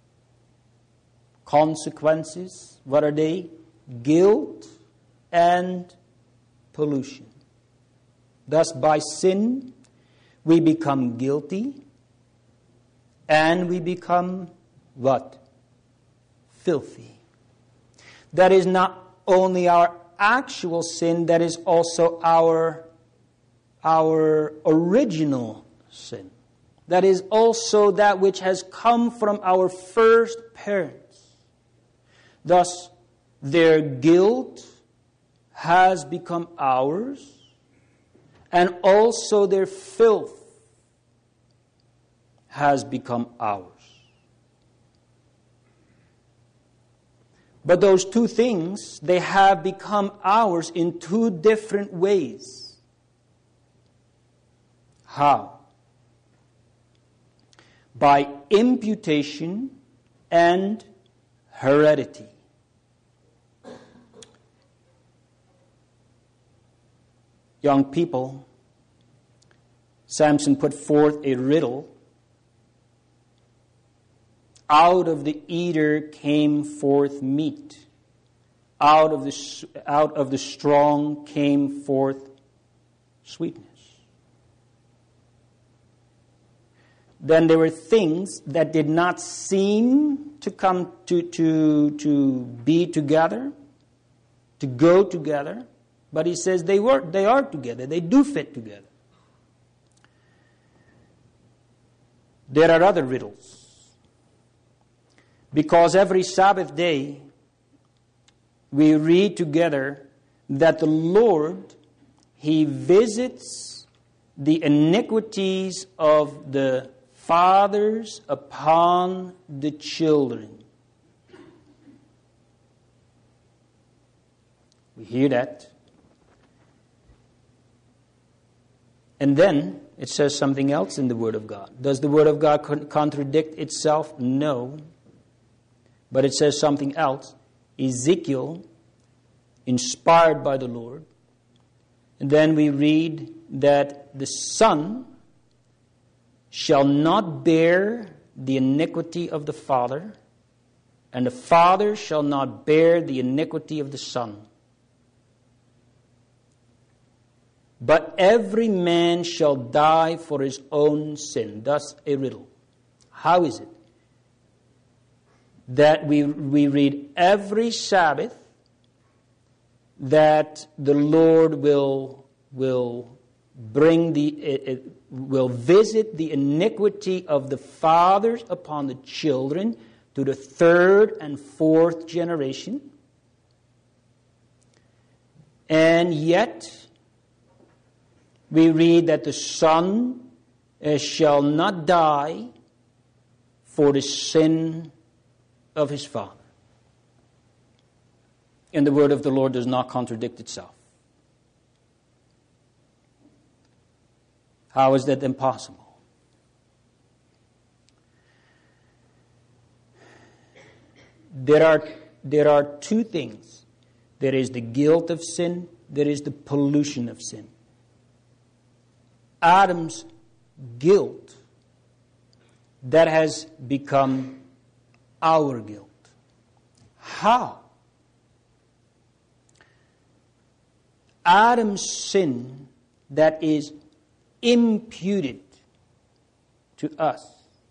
A: consequences. What are they? Guilt and pollution. Thus, by sin, we become guilty and we become what? Filthy. That is not only our actual sin, that is also our, our original sin. That is also that which has come from our first parents. Thus, their guilt has become ours, and also their filth has become ours. But those two things, they have become ours in two different ways. How? By imputation and heredity. Young people, Samson put forth a riddle. Out of the eater came forth meat. Out of the, out of the strong came forth sweetness. Then there were things that did not seem to come to, to, to be together, to go together. But he says they were, they are together. They do fit together. There are other riddles. Because every Sabbath day, we read together that the Lord, He visits the iniquities of the fathers upon the children. We hear that. And then it says something else in the Word of God. Does the Word of God con- contradict itself? No. But it says something else. Ezekiel, inspired by the Lord. And then we read that the Son shall not bear the iniquity of the Father, and the Father shall not bear the iniquity of the Son. But every man shall die for his own sin. Thus a riddle. How is it that we, we read every Sabbath that the Lord will, will bring the, uh, will visit the iniquity of the fathers upon the children to the third and fourth generation? And yet, we read that the Son uh, shall not die for the sin of his Father. And the word of the Lord does not contradict itself. How is that impossible? There are, there are two things. There is the guilt of sin. There is the pollution of sin. Adam's guilt, that has become our guilt. How? Adam's sin that is imputed to us.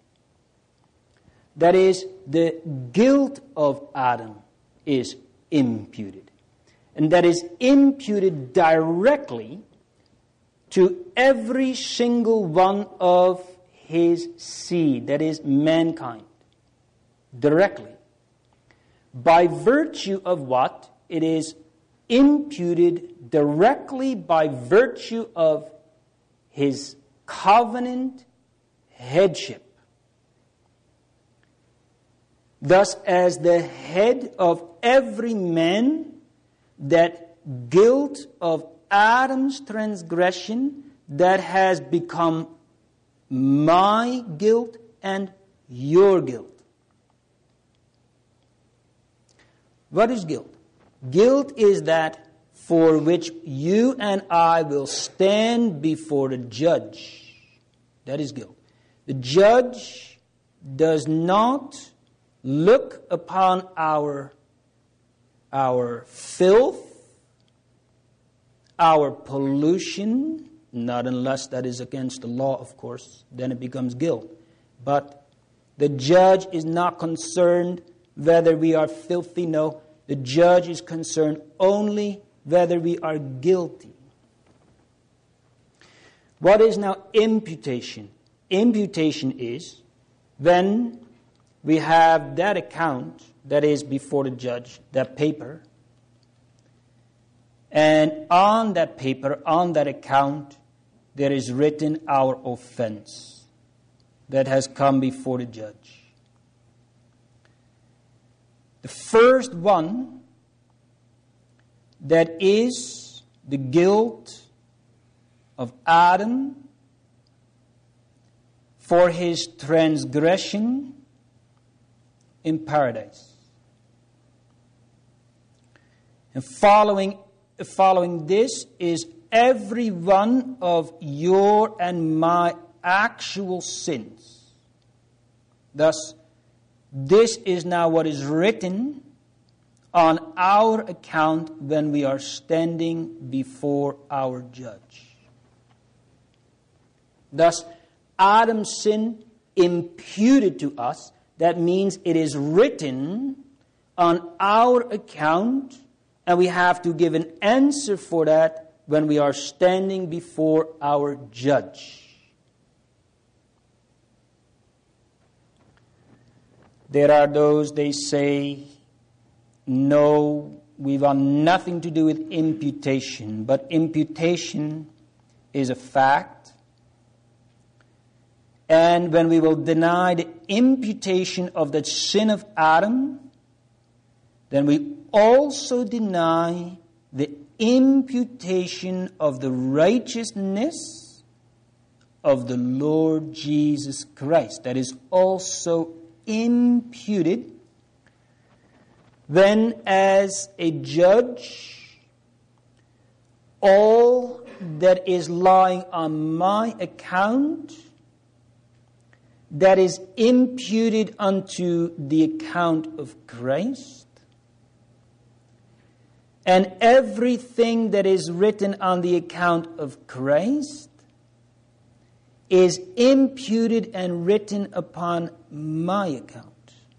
A: That is, the guilt of Adam is imputed. And that is imputed directly to every single one of his seed, that is mankind, directly. By virtue of what? It is imputed directly by virtue of his covenant headship. Thus, as the head of every man, that guilt of Adam's transgression that has become my guilt and your guilt. What is guilt? Guilt is that for which you and I will stand before the judge. That is guilt. The judge does not look upon our, our filth, our pollution, not unless that is against the law, of course, then it becomes guilt. But the judge is not concerned whether we are filthy. No, the judge is concerned only whether we are guilty. What is now imputation? Imputation is when we have that account that is before the judge, that paper, and on that paper, on that account, there is written our offense that has come before the judge. The first one, that is the guilt of Adam for his transgression in paradise. And following Following this is every one of your and my actual sins. Thus, this is now what is written on our account when we are standing before our judge. Thus, Adam's sin imputed to us, that means it is written on our account, And we have to give an answer for that when we are standing before our judge. There are those, they say, no, we want nothing to do with imputation. But imputation is a fact. And when we will deny the imputation of the sin of Adam, then we also deny the imputation of the righteousness of the Lord Jesus Christ. That is also imputed when, as a judge, all that is lying on my account, that is imputed unto the account of Christ, and everything that is written on the account of Christ is imputed and written upon my account.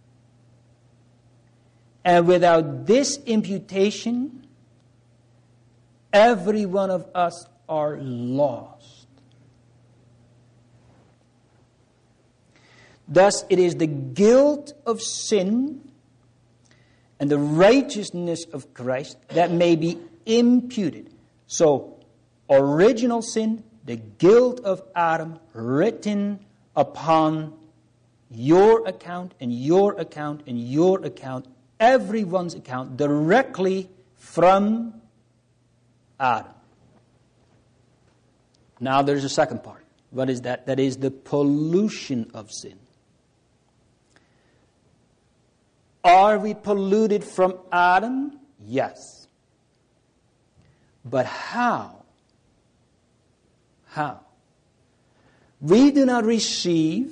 A: And without this imputation, every one of us are lost. Thus, it is the guilt of sin and the righteousness of Christ that may be imputed. So, original sin, the guilt of Adam, written upon your account and your account and your account, everyone's account, directly from Adam. Now there's a second part. What is that? That is the pollution of sin. Are we polluted from Adam? Yes. But how? How? We do not receive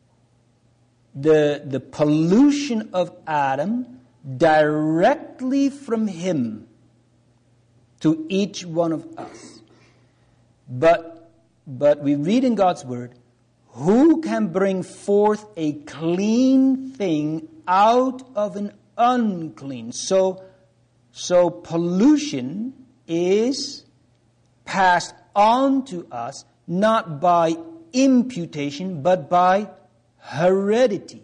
A: the, the pollution of Adam directly from him to each one of us. But, but we read in God's Word, who can bring forth a clean thing out of an unclean? So, so pollution is passed on to us not by imputation, but by heredity.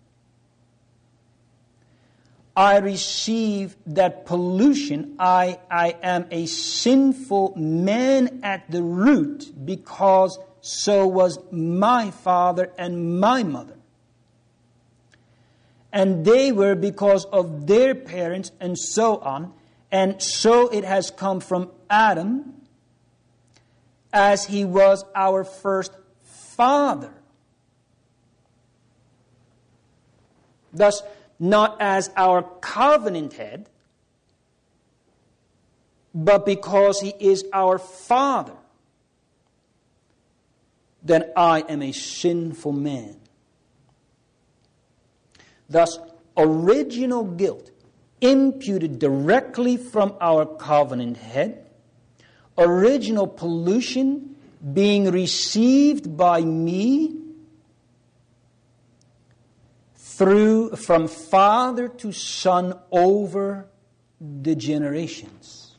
A: I receive that pollution. I, I am a sinful man at the root because so was my father and my mother. And they were because of their parents and so on. And so it has come from Adam, as he was our first father. Thus, not as our covenant head, but because he is our father, then I am a sinful man. Thus, original guilt imputed directly from our covenant head, original pollution being received by me through from father to son over the generations.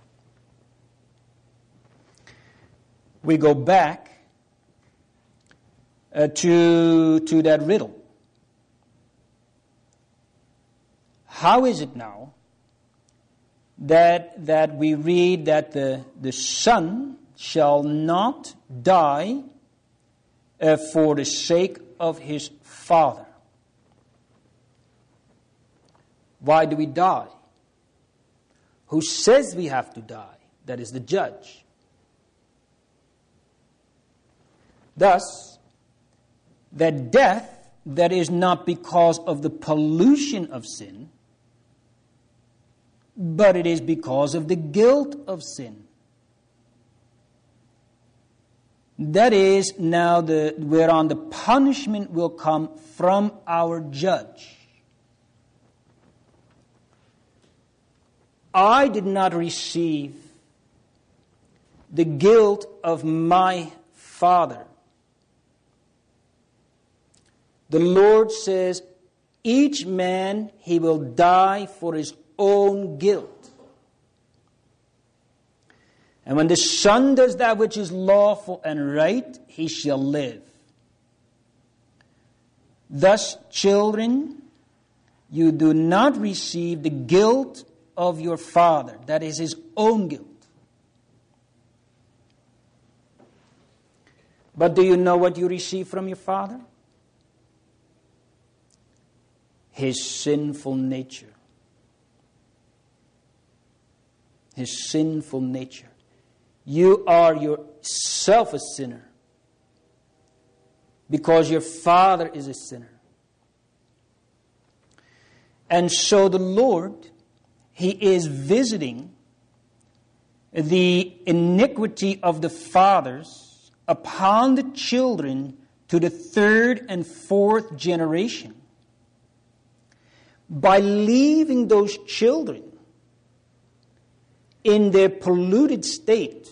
A: We go back uh, to, to that riddle. How is it now that, that we read that the, the son shall not die uh, for the sake of his father? Why do we die? Who says we have to die? That is the judge. Thus, that death that is not because of the pollution of sin, but it is because of the guilt of sin. That is now the whereon the punishment will come from our judge. I did not receive the guilt of my father. The Lord says, each man, he will die for his own guilt. And when the Son does that which is lawful and right, he shall live. Thus, children, you do not receive the guilt of your father. That is his own guilt. But do you know what you receive from your father? His sinful nature. His sinful nature. You are yourself a sinner because your father is a sinner. And so the Lord, he is visiting the iniquity of the fathers upon the children to the third and fourth generation by leaving those children in their polluted state,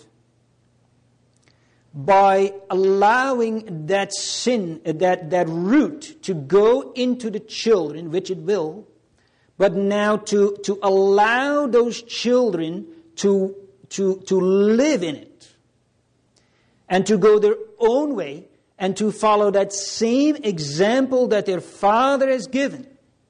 A: by allowing that sin, that, that root to go into the children, which it will, but now to, to allow those children to, to, to live in it and to go their own way and to follow that same example that their father has given.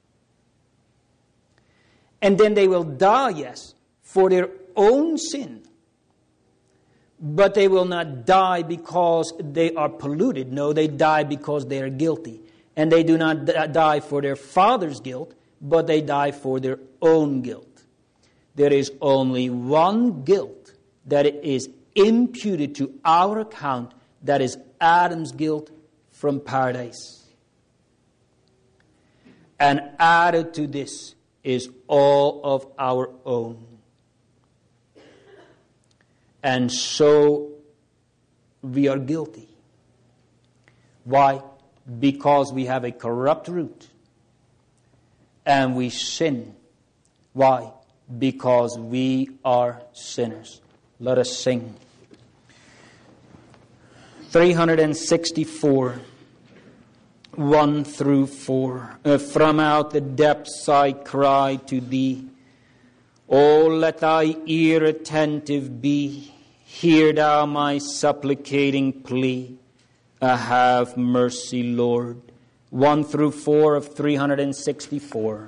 A: And then they will die, yes, for their own sin. But they will not die because they are polluted. No, they die because they are guilty. And they do not die for their father's guilt, but they die for their own guilt. There is only one guilt that is imputed to our account. That is Adam's guilt from paradise. And added to this is all of our own. And so we are guilty. Why? Because we have a corrupt root. And we sin. Why? Because we are sinners. Let us sing. three sixty-four, one through four. Uh, from out the depths I cry to thee. O let thy ear attentive be. Hear thou my supplicating plea. Uh, have mercy, Lord. one through four of three sixty-four.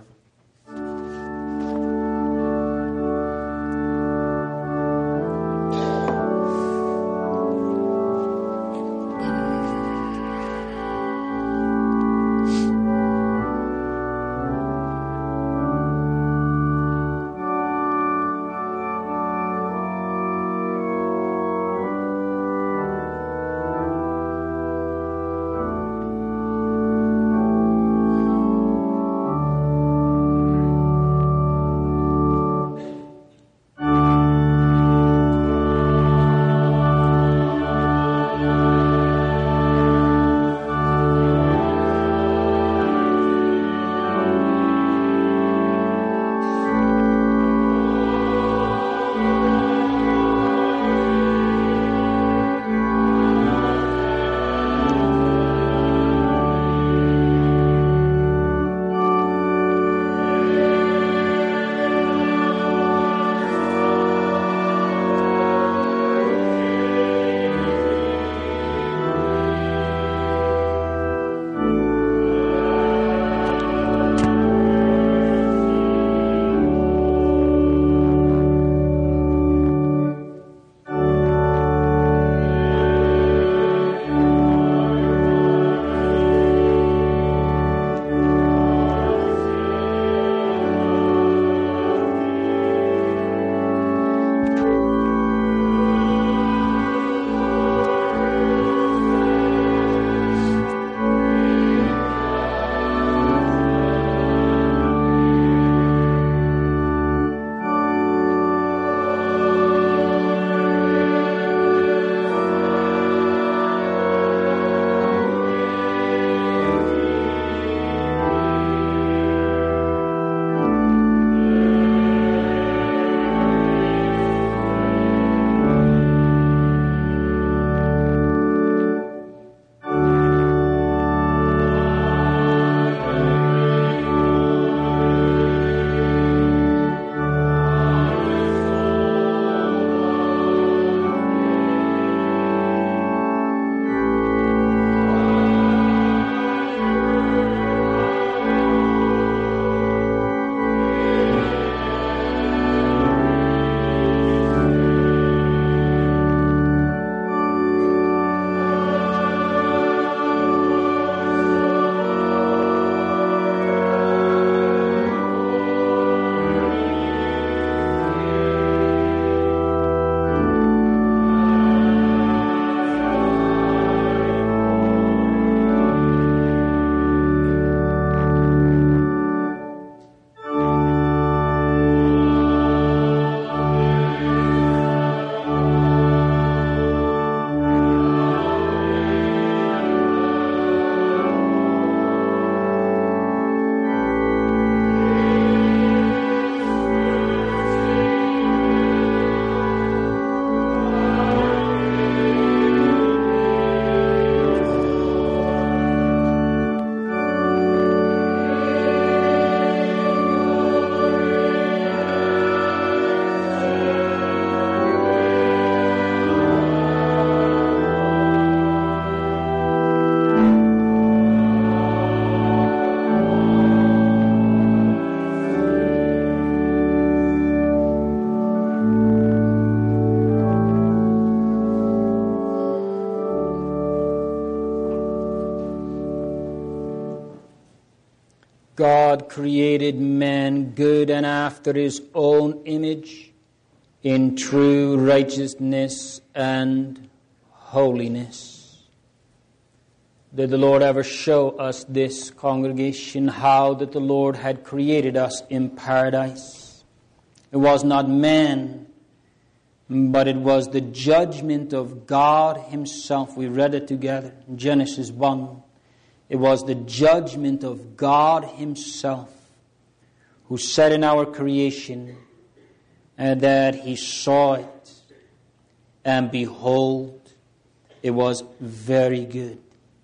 A: God created man good and after his own image, in true righteousness and holiness. Did the Lord ever show us this, congregation, how that the Lord had created us in paradise? It was not man, but it was the judgment of God himself. We read it together in Genesis one. It was the judgment of God himself who said in our creation and that he saw it, and behold, it was very good.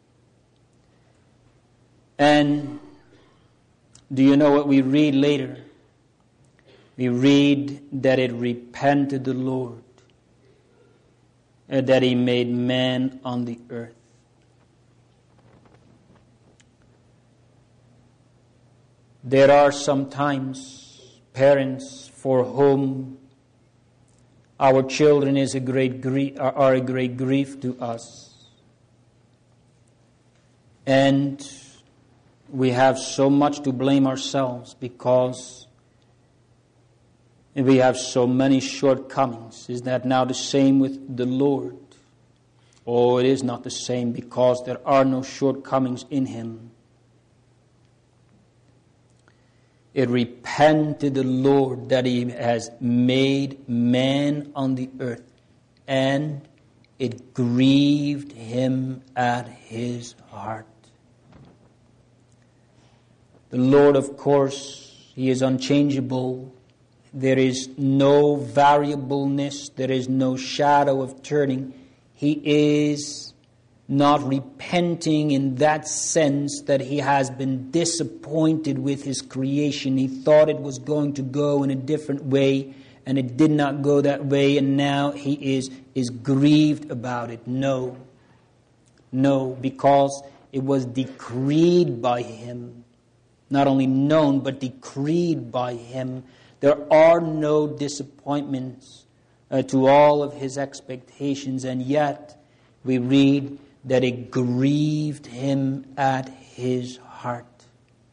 A: And do you know what we read later? We read that it repented the Lord, and that he made man on the earth. There are sometimes parents for whom our children is a great grief, are a great grief to us. And we have so much to blame ourselves because we have so many shortcomings. Is that now the same with the Lord? Oh, it is not the same, because there are no shortcomings in him. It repented the Lord that he has made man on the earth, and it grieved him at his heart. The Lord, of course, he is unchangeable. There is no variableness. There is no shadow of turning. He is not repenting in that sense that he has been disappointed with his creation. He thought it was going to go in a different way, and it did not go that way, and now he is, is grieved about it. No. No, because it was decreed by him. Not only known, but decreed by him. There are no disappointments uh, to all of his expectations, and yet we read that it grieved him at his heart.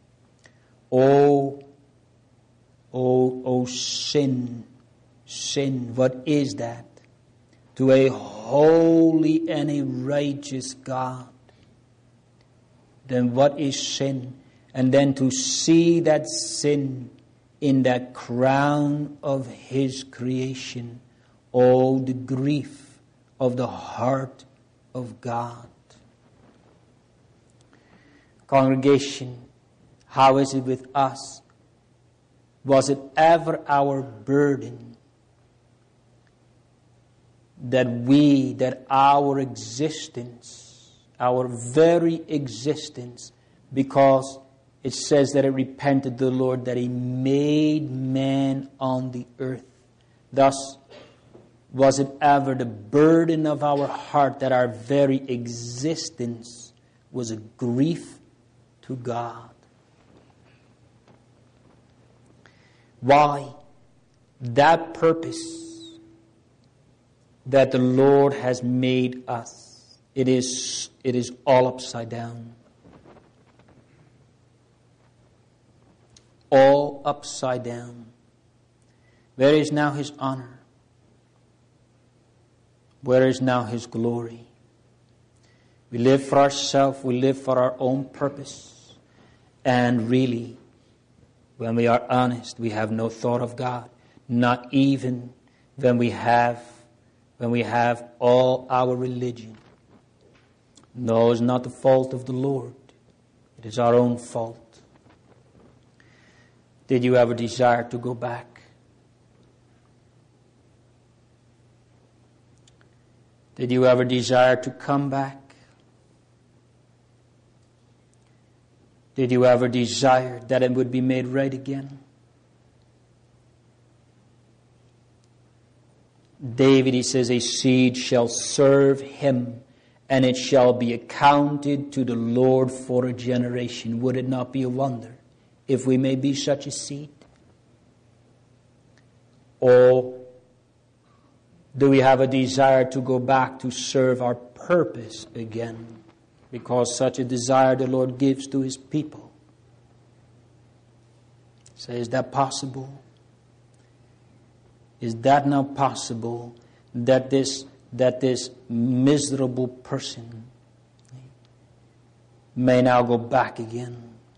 A: Oh, oh, oh, sin, sin, what is that? To a holy and a righteous God. Then what is sin? And then to see that sin in that crown of his creation. Oh, the grief of the heart of God. Congregation, how is it with us? Was it ever our burden that we, that our existence, our very existence, because it says that it repented the Lord that he made man on the earth. Thus, was it ever the burden of our heart that our very existence was a grief to God? Why? That purpose that the Lord has made us, it is, it is all upside down. All upside down. Where is now his honor? Where is now his glory? We live for ourselves, we live for our own purpose. And really, when we are honest, we have no thought of God. Not even when we have when we have all our religion. No, it's not the fault of the Lord. It is our own fault. Did you ever desire to go back? Did you ever desire to come back? Did you ever desire that it would be made right again? David, he says, a seed shall serve him, and it shall be accounted to the Lord for a generation. Would it not be a wonder if we may be such a seed? Or do we have a desire to go back to serve our purpose again? Because such a desire the Lord gives to his people. Say, is that possible? Is that now possible that this that this miserable person may now go back again?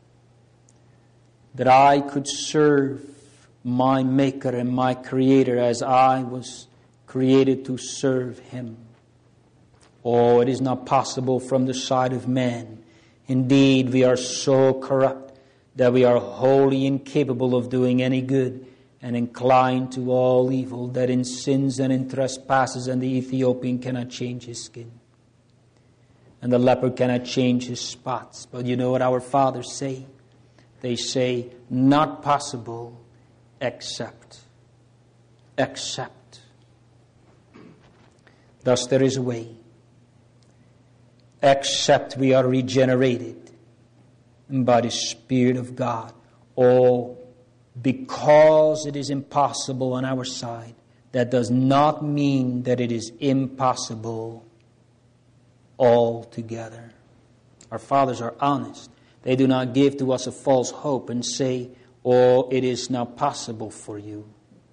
A: That I could serve my Maker and my Creator as I was created to serve Him. Oh, it is not possible from the side of man. Indeed, we are so corrupt that we are wholly incapable of doing any good and inclined to all evil, that in sins and in trespasses, and the Ethiopian cannot change his skin, and the leper cannot change his spots. But you know what our fathers say? They say, not possible, except, except. Thus there is a way. Except we are regenerated by the Spirit of God. Oh, because it is impossible on our side, that does not mean that it is impossible altogether. Our fathers are honest. They do not give to us a false hope and say, oh, it is not possible for you.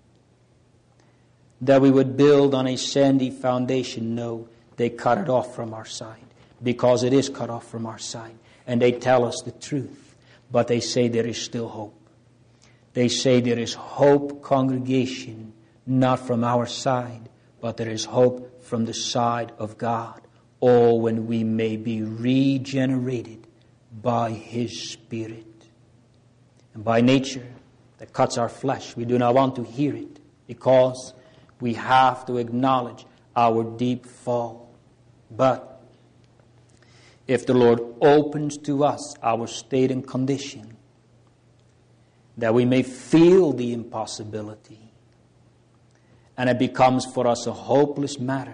A: That we would build on a sandy foundation. No, they cut it off from our side, because it is cut off from our side. And they tell us the truth, but they say there is still hope. They say there is hope, congregation, not from our side, but there is hope from the side of God. Oh, when we may be regenerated by His Spirit. And by nature, that cuts our flesh. We do not want to hear it, because we have to acknowledge our deep fall. But if the Lord opens to us our state and condition, that we may feel the impossibility, and it becomes for us a hopeless matter,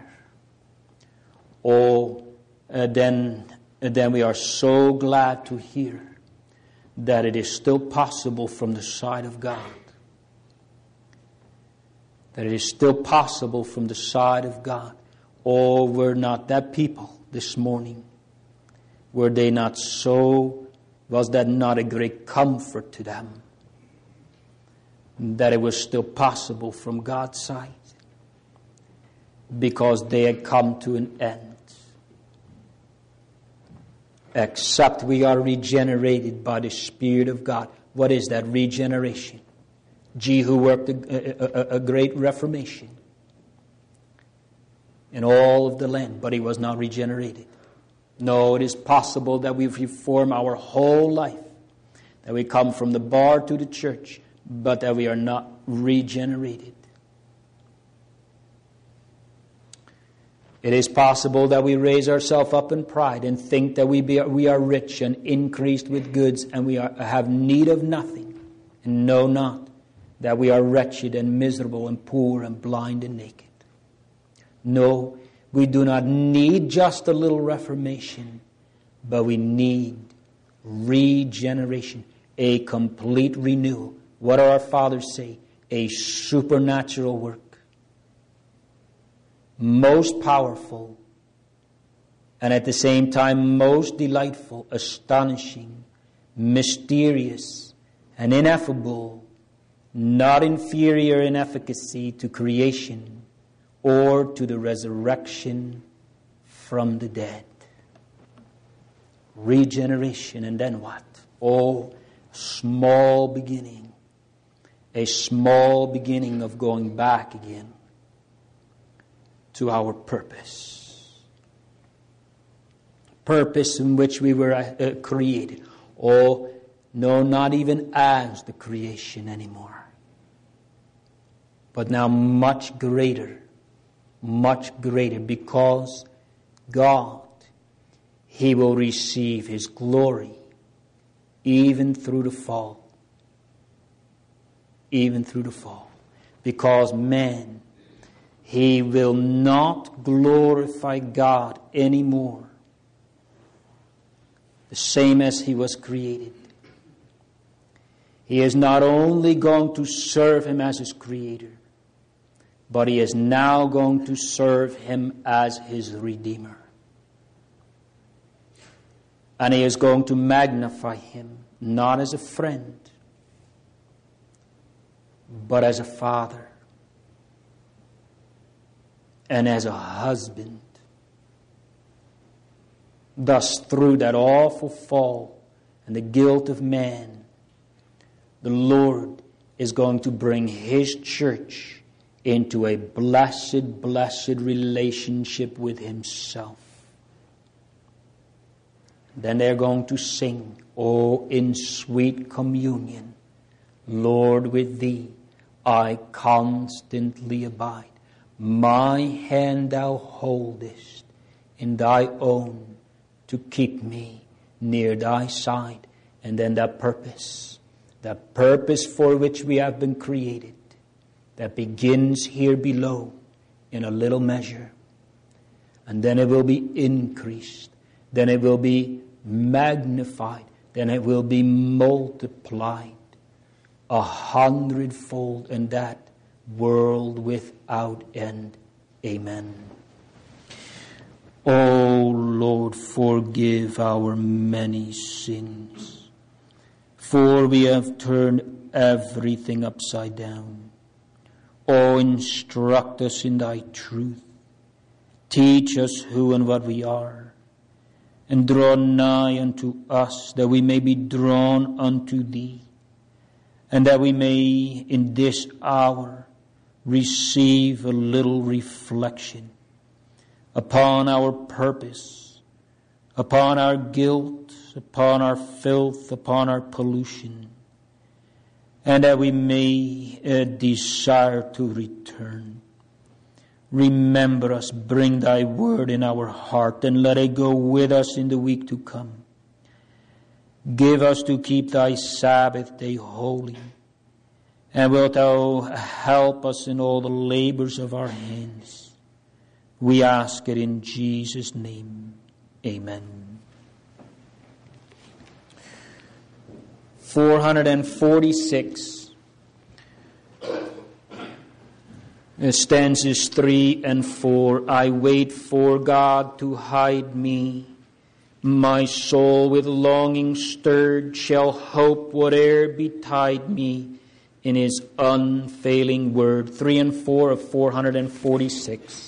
A: oh, uh, then, uh, then we are so glad to hear that it is still possible from the side of God. That it is still possible from the side of God. Oh, were not that people this morning, were they not so, was that not a great comfort to them? That it was still possible from God's side, because they had come to an end. Except we are regenerated by the Spirit of God. What is that regeneration? Jehu worked a, a, a great reformation in all of the land, but he was not regenerated. No, it is possible that we reform our whole life, that we come from the bar to the church, but that we are not regenerated. It is possible that we raise ourselves up in pride and think that we, be, we are rich and increased with goods, and we are, have need of nothing, and know not that we are wretched and miserable and poor and blind and naked. No, we do not need just a little reformation, but we need regeneration, a complete renewal. What do our fathers say? A supernatural work. Most powerful, and at the same time most delightful, astonishing, mysterious, and ineffable, not inferior in efficacy to creation or to the resurrection from the dead. Regeneration, and then what? Oh, small beginning. A small beginning of going back again to our purpose. Purpose in which we were uh, created. Oh, no, not even as the creation anymore, but now much greater, much greater, because God, He will receive His glory even through the fall. Even through the fall. Because man, he will not glorify God anymore, the same as he was created. He is not only going to serve Him as His Creator, but he is now going to serve Him as His Redeemer. And he is going to magnify Him, not as a friend, but as a father and as a husband. Thus, through that awful fall and the guilt of man, the Lord is going to bring His church into a blessed, blessed relationship with Himself. Then they're going to sing, "Oh, in sweet communion, Lord, with Thee I constantly abide. My hand Thou holdest in Thy own to keep me near Thy side." And then that purpose, that purpose for which we have been created, that begins here below in a little measure. And then it will be increased. Then it will be magnified. Then it will be multiplied a hundredfold in that world without end. Amen. O Lord, forgive our many sins, for we have turned everything upside down. O instruct us in Thy truth. Teach us who and what we are, and draw nigh unto us, that we may be drawn unto Thee, and that we may in this hour receive a little reflection upon our purpose, upon our guilt, upon our filth, upon our pollution, and that we may uh, desire to return. Remember us, bring Thy word in our heart, and let it go with us in the week to come. Give us to keep Thy Sabbath day holy, and wilt Thou help us in all the labors of our hands. We ask it in Jesus' name. Amen. four hundred forty-six. Stanzas three and four. I wait for God to hide me. My soul with longing stirred shall hope whate'er betide me in His unfailing word. Three and four of four hundred forty-six.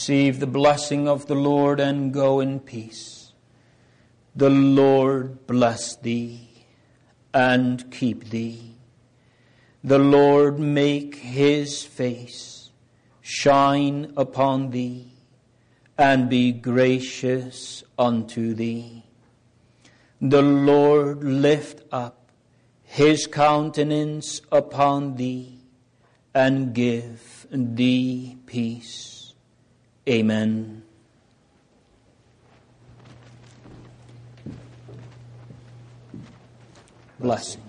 A: receive the blessing of the Lord and go in peace. The Lord bless thee and keep thee. The Lord make his face shine upon thee and be gracious unto thee. The Lord lift up his countenance upon thee and give thee peace. Amen. Blessing.